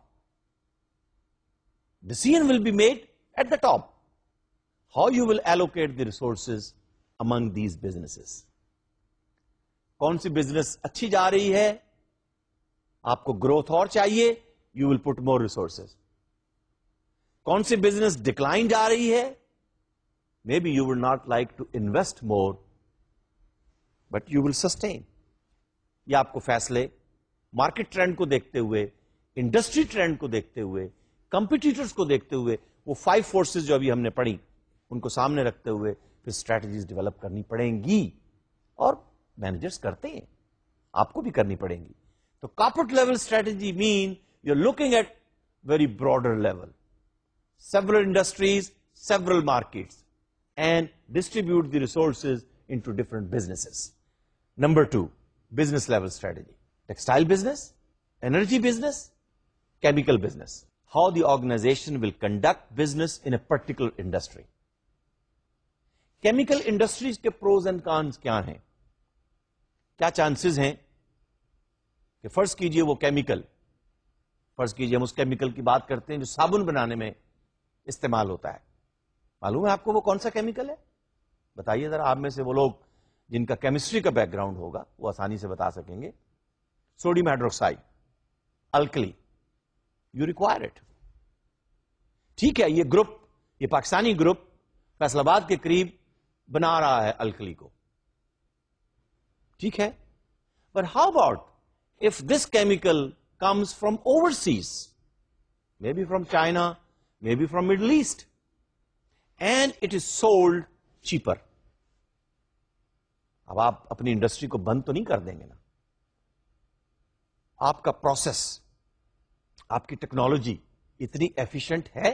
Decision will be made at the top. How you will allocate the resources among these businesses. کون سی business اچھی جا رہی ہے, آپ کو growth اور چاہیے, you will put more resources. کون سی بزنس ڈکلائن جا رہی ہے, maybe you will not like to invest more but you will sustain. یہ آپ کو فیصلے مارکیٹ ٹرینڈ کو دیکھتے ہوئے, انڈسٹری ٹرینڈ کو دیکھتے ہوئے, کمپیٹیٹرز کو دیکھتے ہوئے, وہ فائیو فورسز جو ابھی ہم نے پڑھی ان کو سامنے رکھتے ہوئے پھر اسٹریٹجیز ڈیولپ کرنی پڑیں گی, اور مینیجرز کرتے ہیں, آپ کو بھی کرنی پڑیں گی. تو corporate level strategy mean you are looking at very broader level, several industries, several markets, and distribute the resources into different businesses. Number two, business level strategy. Textile business, energy business, chemical business. How the organization will conduct business in a particular industry. Chemical industries کے pros and cons کیا ہیں, کیا chances ہیں کہ فرض کیجئے وہ chemical, فرض کیجئے ہم اس کیمیکل کی بات کرتے ہیں جو صابن بنانے میں استعمال ہوتا ہے. معلوم ہے آپ کو وہ کون سا کیمیکل ہے؟ بتائیے ذرا, آپ میں سے وہ لوگ جن کا کیمسٹری کا بیک گراؤنڈ ہوگا وہ آسانی سے بتا سکیں گے. Sodium hydroxide, alkali, you require it. ٹھیک ہے, یہ گروپ, یہ پاکستانی گروپ فیصل آباد کے قریب بنا رہا ہے الکلی کو, ٹھیک ہے. But how about if this chemical comes from overseas, maybe from China, maybe from Middle East, and it is sold cheaper. اب آپ اپنی انڈسٹری کو بند تو نہیں کر دیں گے نا. آپ کا پروسیس, آپ کی ٹیکنالوجی اتنی ایفیشنٹ ہے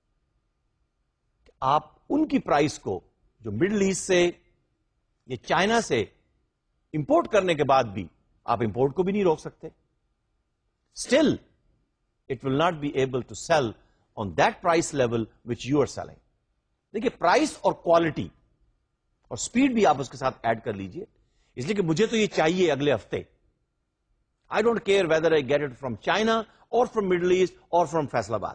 کہ آپ ان کی پرائس کو جو مڈل ایسٹ سے یا چائنا سے امپورٹ کرنے کے بعد بھی آپ امپورٹ کو بھی نہیں روک سکتے. Still it will not be able to sell on that price level which you are selling. دیکھیے پرائس اور کوالٹی اور اسپیڈ بھی آپ اس کے ساتھ ایڈ کر لیجئے, اس لیے کہ مجھے تو یہ چاہیے اگلے ہفتے. I don't care whether I get it from China or from Middle East or from Faisalabad.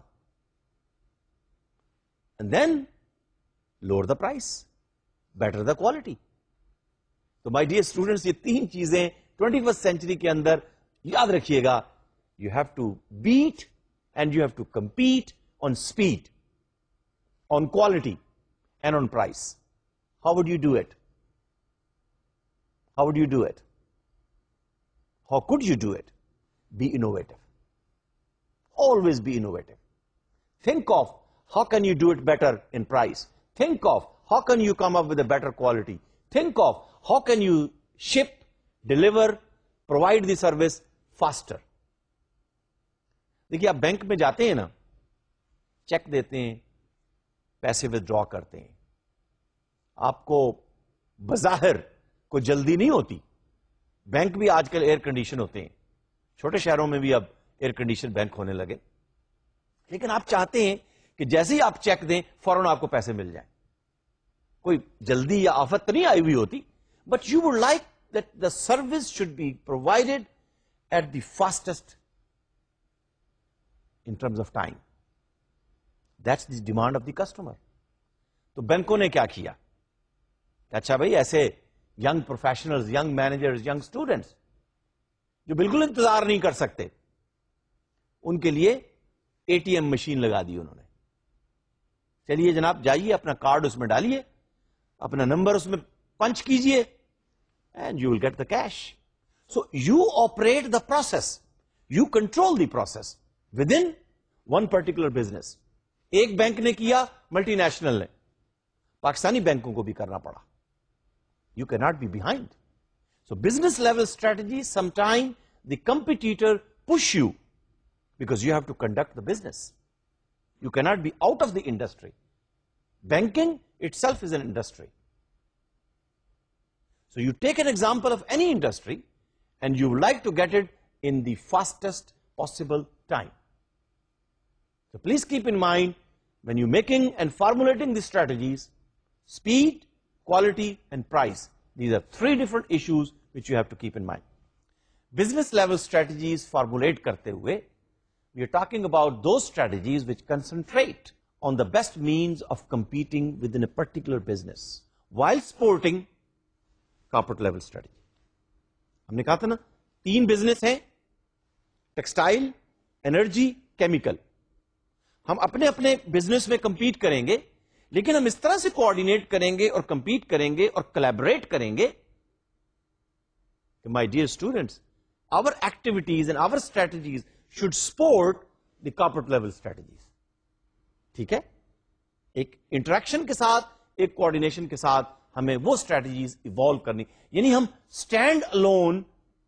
And then lower the price, better the quality. تو my dear students, یہ تین چیزیں ٹوینٹی فرسٹ سینچری کے اندر یاد رکھیے گا. You have to beat and you have to compete on speed, on quality, and on price. How would you do it? How would you do it? How could you do it? Be innovative. Always be innovative. Think of how can you do it better in price? Think of how can you come up with a better quality? Think of how can you ship, deliver, provide the service faster. دیکھیے آپ bank میں جاتے ہیں نا, check دیتے ہیں, پیسے ودرا کرتے ہیں, آپ کو بظاہر کوئی جلدی نہیں ہوتی. بینک بھی آج کل ایئر کنڈیشن ہوتے ہیں, چھوٹے شہروں میں بھی اب ایئر کنڈیشن بینک ہونے لگے, لیکن آپ چاہتے ہیں کہ جیسے ہی آپ چیک دیں فوراً آپ کو پیسے مل جائیں. کوئی جلدی یا آفت نہیں آئی ہوئی ہوتی, but you would like that the service should be provided at the fastest in terms of time. That's the demand of the customer. تو بینکوں نے کیا کیا؟ اچھا بھائی ایسے young professionals, young managers, young students جو بالکل انتظار نہیں کر سکتے, ان کے لیے اے ٹی ایم مشین لگا دی انہوں نے. چلیے جناب جائیے, اپنا کارڈ اس میں ڈالیے, اپنا نمبر اس میں پنچ کیجئے, and you will get the cash. So you operate the process, you control the process within one particular business. ایک بینک نے کیا, ملٹی نیشنل نے, پاکستانی بینکوں کو بھی کرنا پڑا. You can not be behind. So business level strategy some time the competitor push you because you have to conduct the business. You can not be out of the industry. Banking itself is an industry. So you take an example of any industry and you would like to get it in the fastest possible time. So please keep in mind when you're making and formulating the strategies, speed, quality and price. These are three different issues which you have to keep in mind. Business level strategies formulate karte hue, we are talking about those strategies which concentrate on the best means of competing within a particular business while supporting corporate level strategy. ہم نے کہا تھا نا تین business ہیں, textile, energy, chemical. ہم اپنے اپنے بزنس میں کمپیٹ کریں گے, لیکن ہم اس طرح سے کوآرڈینیٹ کریں گے اور کمپیٹ کریں گے اور کلیبوریٹ کریں گے کہ my dear students, our activities and our strategies should support the corporate level strategies. ٹھیک ہے, ایک انٹریکشن کے ساتھ, ایک کوآرڈینیشن کے ساتھ ہمیں وہ اسٹریٹجیز ایوالو کرنی. یعنی ہم stand alone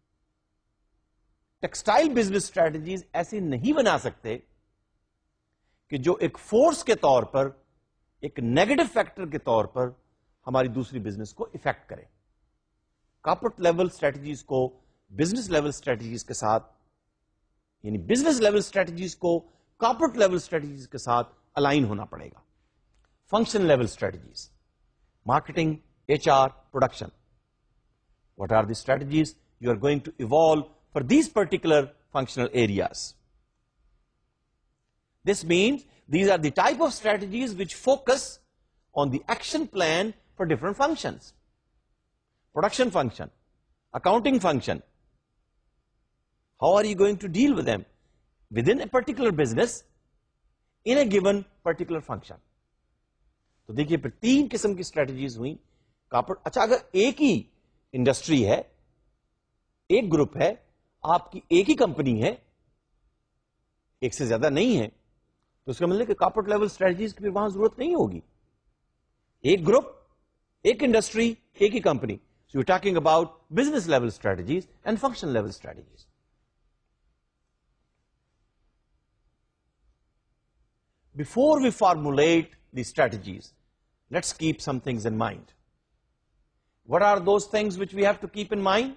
textile business strategies ایسی نہیں بنا سکتے کہ جو ایک فورس کے طور پر, ایک نیگیٹو فیکٹر کے طور پر ہماری دوسری بزنس کو افیکٹ کرے. کارپوریٹ لیول اسٹریٹجیز کو بزنس لیول اسٹریٹجیز کے ساتھ, یعنی بزنس لیول اسٹریٹجیز کو کارپوریٹ لیول اسٹریٹجیز کے ساتھ الائن ہونا پڑے گا. Function level strategies, marketing, H R, production. What are the strategies you are going to evolve for these particular functional areas? This means these are the type of strategies which focus on the action plan for different functions. Production function, accounting function. How are you going to deal with them within a particular business in a given particular function? تو دیکھیے پھر تین قسم کی strategies ہوئی. Corporate, اچھا اگر ایک ہی انڈسٹری ہے, ایک گروپ ہے, آپ کی ایک ہی کمپنی ہے, ایک سے زیادہ نہیں ہے, تو اس کا مطلب کہ کارپوریٹ لیول اسٹریٹجیز کی پھر وہاں ضرورت نہیں ہوگی. ایک گروپ, ایک انڈسٹری, ایک ہی company. So you talking about business level strategies and function level strategies. Before we formulate the strategies, let's keep some things in mind. What are those things which we have to keep in mind?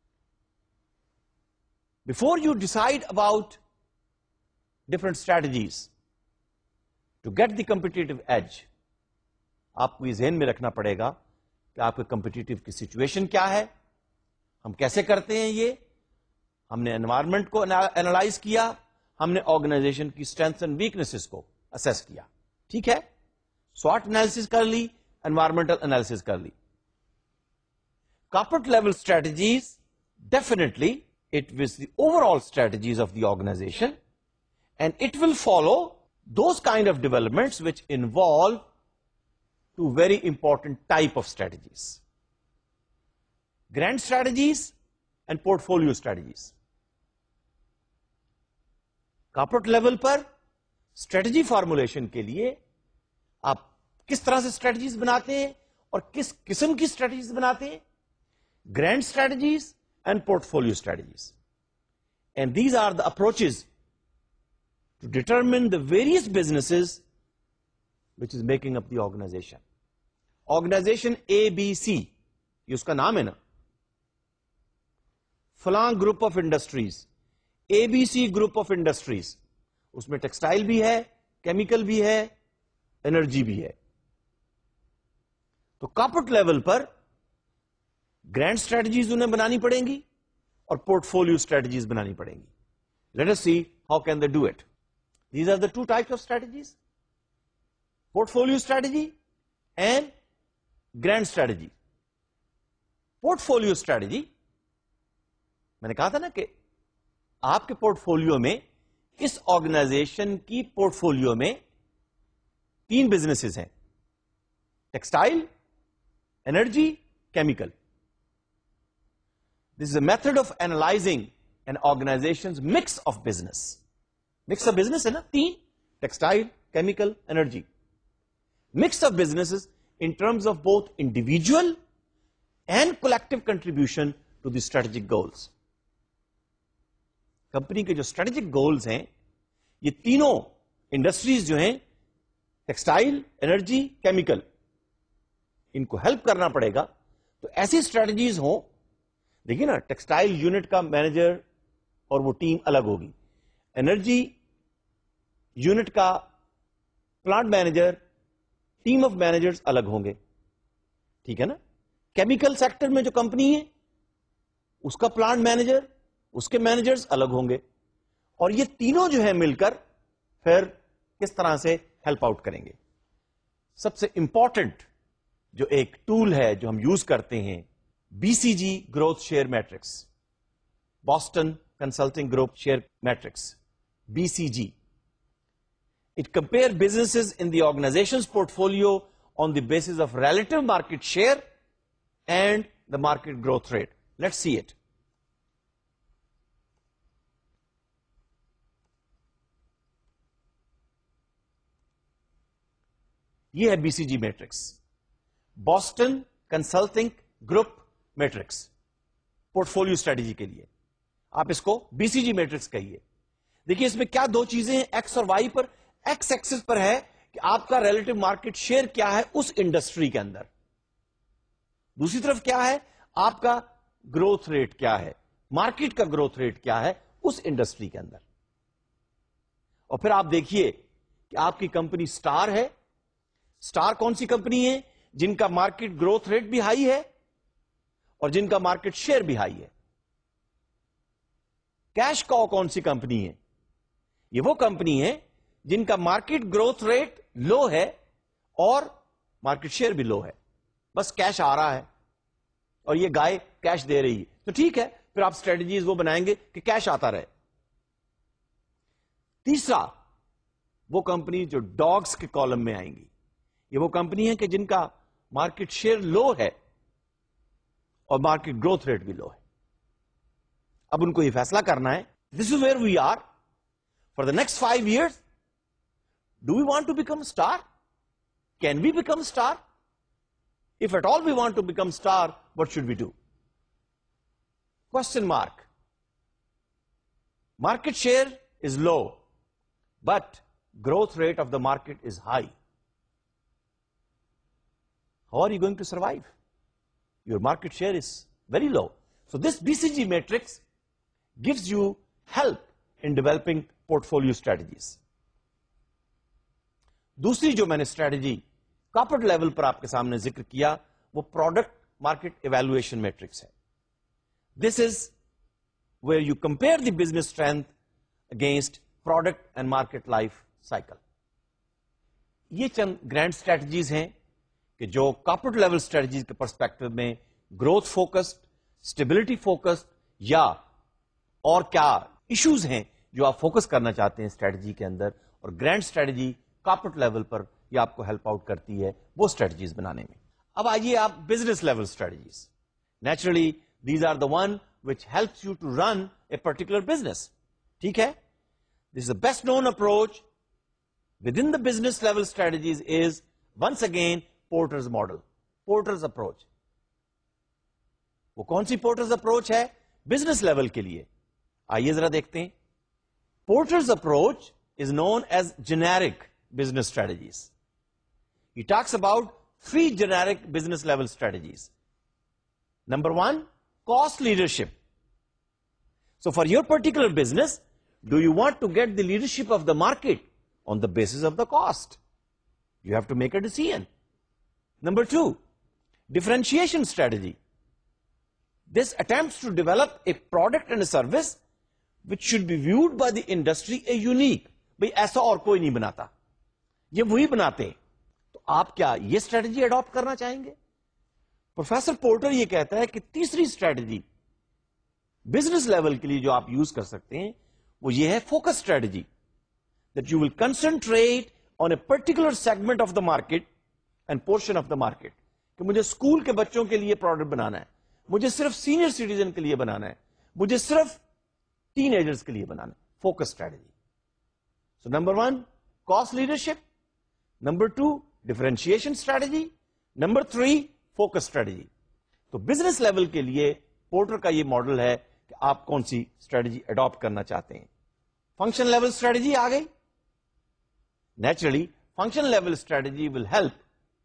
Before you decide about different strategies to get the competitive edge, آپ کو یہ ذہن میں رکھنا پڑے گا کہ آپ کے کمپٹیٹیو کی سچویشن کیا ہے, ہم کیسے کرتے ہیں. یہ ہم نے انوائرمنٹ کو انالائز کیا, ہم نے آرگنائزیشن کی اسٹرینتھس اینڈ ویکنیسز کو اسیس کیا. ٹھیک ہے, سوٹ انالیسس کر لی, انوائرمنٹل انالیسس کر لی. Corporate level strategies definitely it was the overall strategies of the organization, and it will follow those kind of developments which involve two very important type of strategies, grand strategies and portfolio strategies. Corporate level پر strategy formulation کے لیے آپ کس طرح سے strategies بناتے ہیں اور کس قسم کی اسٹریٹجیز بناتے ہیں؟ Grand strategies and portfolio strategies. And these are the approaches to determine the various businesses which is making up the organization. Organization A B C, یہ اس کا نام ہے نا، فلاں group of industries, A B C group of industries. اس میں textile بھی ہے، کیمیکل بھی ہے، انرجی بھی ہے. تو کارپوریٹ لیول پر گرینڈ اسٹریٹجیز انہیں بنانی پڑیں گی اور پورٹ فولو اسٹریٹجیز بنانی پڑیں گی. Let us see how can they do it. These are the two types of strategies: portfolio strategy and grand strategy. Portfolio strategy, میں نے کہا تھا نا کہ آپ کے پورٹ فولو میں، اس آرگنائزیشن کی پورٹ فولو میں تین بزنسز ہیں: textile, energy, chemical. This is a method of analyzing an organization mix of business. Mix of business ہے نا، تین: textile, chemical, energy. Mix of business in terms of both individual and collective contribution to the strategic goals. Company کے جو strategic goals ہیں، یہ تینوں industries جو ہیں، ٹیکسٹائل، انرجی، کیمیکل، ان کو ہیلپ کرنا پڑے گا. تو ایسی اسٹریٹجیز ہوں. دیکھیے نا، ٹیکسٹائل یونٹ کا مینیجر اور وہ ٹیم الگ ہوگی. انرجی یونٹ کا plant manager, team of managers الگ ہوں گے. ٹھیک ہے نا. کیمیکل سیکٹر میں جو کمپنی ہے، اس کا پلانٹ مینیجر، اس کے مینیجرز الگ ہوں گے. اور یہ تینوں جو ہے مل کر پھر کس طرح سے ہیلپ آؤٹ کریں گے. سب سے امپورٹنٹ جو ایک ٹول ہے جو ہم یوز کرتے ہیں، B C G growth share matrix, Boston consulting group share matrix, B C G. It compare businesses in the organization's portfolio on the basis of relative market share and the market growth rate. Let's see it. یہ ہے B C G matrix, Boston consulting group matrix, portfolio strategy کے لیے. آپ اس کو be C G matrix کہیے. دیکھیے اس میں کیا دو چیزیں ہیں، ایکس اور وائی پر. ایکس ایکسس پر ہے کہ آپ کا ریلیٹو مارکیٹ شیئر کیا ہے اس انڈسٹری کے اندر. دوسری طرف کیا ہے، آپ کا گروتھ ریٹ کیا ہے، مارکیٹ کا گروتھ ریٹ کیا ہے اس انڈسٹری کے اندر. اور پھر آپ دیکھیے کہ آپ کی کمپنی سٹار ہے. سٹار کون سی کمپنی ہے؟ جن کا مارکیٹ گروتھ ریٹ بھی ہائی ہے اور جن کا مارکیٹ شیئر بھی ہائی ہے. کیش کاؤ کون سی کمپنی ہے؟ یہ وہ کمپنی ہے جن کا مارکیٹ گروتھ ریٹ لو ہے اور مارکیٹ شیئر بھی لو ہے. بس کیش آ رہا ہے اور یہ گائے کیش دے رہی ہے، تو ٹھیک ہے، پھر آپ اسٹریٹجیز وہ بنائیں گے کہ کیش آتا رہے. تیسرا، وہ کمپنی جو ڈاگس کے کالم میں آئیں گی، یہ وہ کمپنی ہے کہ جن کا مارکیٹ شیئر لو ہے اور مارکیٹ گروتھ ریٹ بھی لو ہے. اب ان کو یہ فیصلہ کرنا ہے، this is where we are for the next five years. Do we want to become star? Can we become star? If at all we want to become star, what should we do? Question mark. Market share is low, but growth rate of the market is high. How are you going to survive? Your market share is very low. So this B C G matrix gives you help in developing portfolio strategies. دوسری جو میں نے strategy corporate level پر آپ کے سامنے ذکر کیا، وہ پروڈکٹ مارکیٹ ایویلویشن میٹرکس ہے. This is where you compare the business strength against product and market life cycle. یہ چند گرینڈ اسٹریٹجیز ہیں کہ جو کارپوریٹ لیول اسٹریٹجیز کے پرسپیکٹو میں گروتھ فوکسڈ، اسٹیبلٹی فوکسڈ، یا اور کیا ایشوز ہیں جو آپ فوکس کرنا چاہتے ہیں اسٹریٹجی کے اندر، اور گرینڈ اسٹریٹجی کارپوریٹ لیول پر یہ آپ کو ہیلپ آؤٹ کرتی ہے وہ اسٹریٹجیز بنانے میں. اب آئیے آپ business level strategies. Naturally these are the one which helps you to run a particular business. ٹھیک ہے، this is the best known approach within the business level strategies is once again Porter's model, Porter's approach. وہ کون سی Porter's approach ہے business level کے لیے؟ آئیے ذرا دیکھتے ہیں. Porter's approach is known as generic business strategies. He talks about three generic business level strategies. Number one, cost leadership. So for your particular business, do you want to get the leadership of the market on the basis of the cost? You have to make a decision. Number two, differentiation strategy. This attempts to develop a product and a service which should be viewed by the industry a unique. بھئی ایسا اور کوئی نہیں بناتا, یہ وہی بناتے. تو آپ کیا یہ اسٹریٹجی اڈاپٹ کرنا چاہیں گے؟ پروفیسر پورٹر یہ کہتا ہے کہ تیسری اسٹریٹجی بزنس لیول کے لیے جو آپ یوز کر سکتے ہیں وہ یہ ہے focus strategy. That you will concentrate on a particular segment of the market and portion of the market. کہ مجھے اسکول کے بچوں کے لیے پروڈکٹ بنانا ہے, مجھے صرف سینئر سٹیزن کے لیے بنانا ہے, مجھے صرف ٹین ایجرز کے لیے بنانا ہے. Focus strategy. So number one, cost leadership. Number two, differentiation strategy. Number three, focus strategy. تو بزنس لیول کے لیے پورٹر کا یہ ماڈل ہے کہ آپ کون سی اسٹریٹجی اڈاپٹ کرنا چاہتے ہیں. فنکشن لیول اسٹریٹجی آ گئی. Naturally function level strategy will help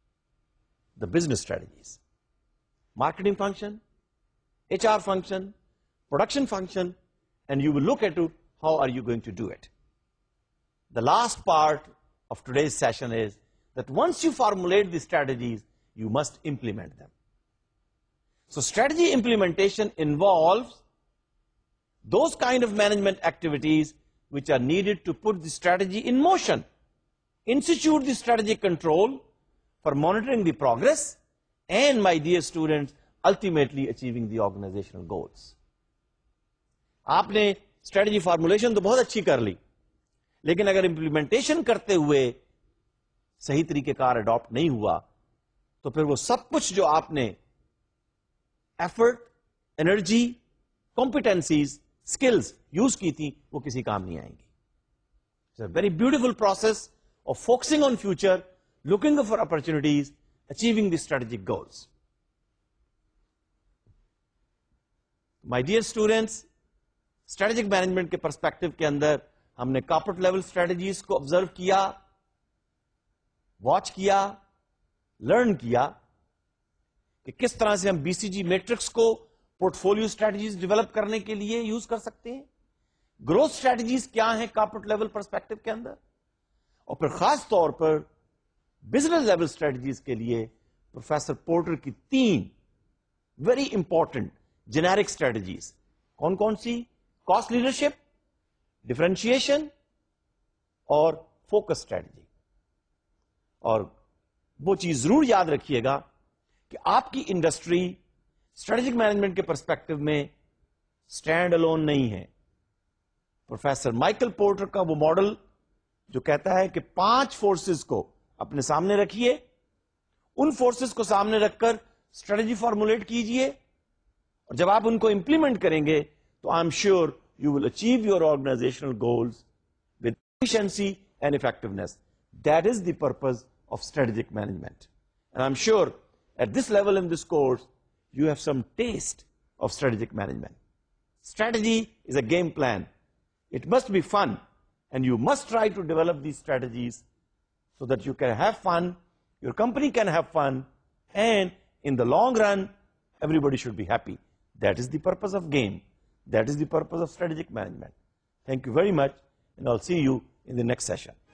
the business strategies. Marketing function, H R function, production function, and you will look at it, how are you going to do it. The last part of today's session is that once you formulate the strategies, you must implement them. So strategy implementation involves those kind of management activities which are needed to put the strategy in motion, institute the strategic control for monitoring the progress, and my dear students, ultimately achieving the organizational goals. آپ نے strategy formulation تو بہت اچھی کر لی, لیکن اگر implementation کرتے ہوئے صحیح طریقہ کار اڈاپٹ نہیں ہوا تو پھر وہ سب کچھ جو آپ نے effort, energy, competencies, skills use کی تھی وہ کسی کام نہیں آئیں گی. It's a very beautiful process of focusing on future, looking for opportunities, achieving the strategic goals. My dear students, strategic management کے پرسپیکٹو کے اندر ہم نے کارپوریٹ لیول اسٹریٹجیز کو آبزرو کیا, واچ کیا, لرن کیا کہ کس طرح سے ہم بی سی جی میٹرکس کو پورٹ فولو اسٹریٹجیز ڈیولپ کرنے کے لیے یوز کر سکتے ہیں. گروتھ اسٹریٹجیز کیا ہیں کارپوریٹ لیول پرسپیکٹو کے اندر, اور پھر خاص طور پر بزنس لیول اسٹریٹجیز کے لیے پروفیسر پورٹر کی تین ویری امپورٹنٹ جنیرک اسٹریٹجیز کون کون سی؟ کاسٹ لیڈرشپ, ڈفرینشیشن اور فوکس اسٹریٹجی. اور وہ چیز ضرور یاد رکھیے گا کہ آپ کی انڈسٹری اسٹریٹجک مینجمنٹ کے پرسپیکٹو میں اسٹینڈ الون نہیں ہے. پروفیسر مائیکل پورٹر کا وہ ماڈل جو کہتا ہے کہ پانچ فورسز کو اپنے سامنے رکھیے, ان فورسز کو سامنے رکھ کر اسٹریٹجی فارمولیٹ کیجئے, اور جب آپ ان کو امپلیمنٹ کریں گے تو I am sure you will achieve your organizational goals with efficiency and effectiveness. That is the purpose of strategic management. And I am sure at this level in this course you have some taste of strategic management. Strategy is a game plan. It must be fun, and you must try to develop these strategies so that you can have fun, your company can have fun, and in the long run, everybody should be happy. That is the purpose of game. That is the purpose of strategic management. Thank you very much, and I'll see you in the next session.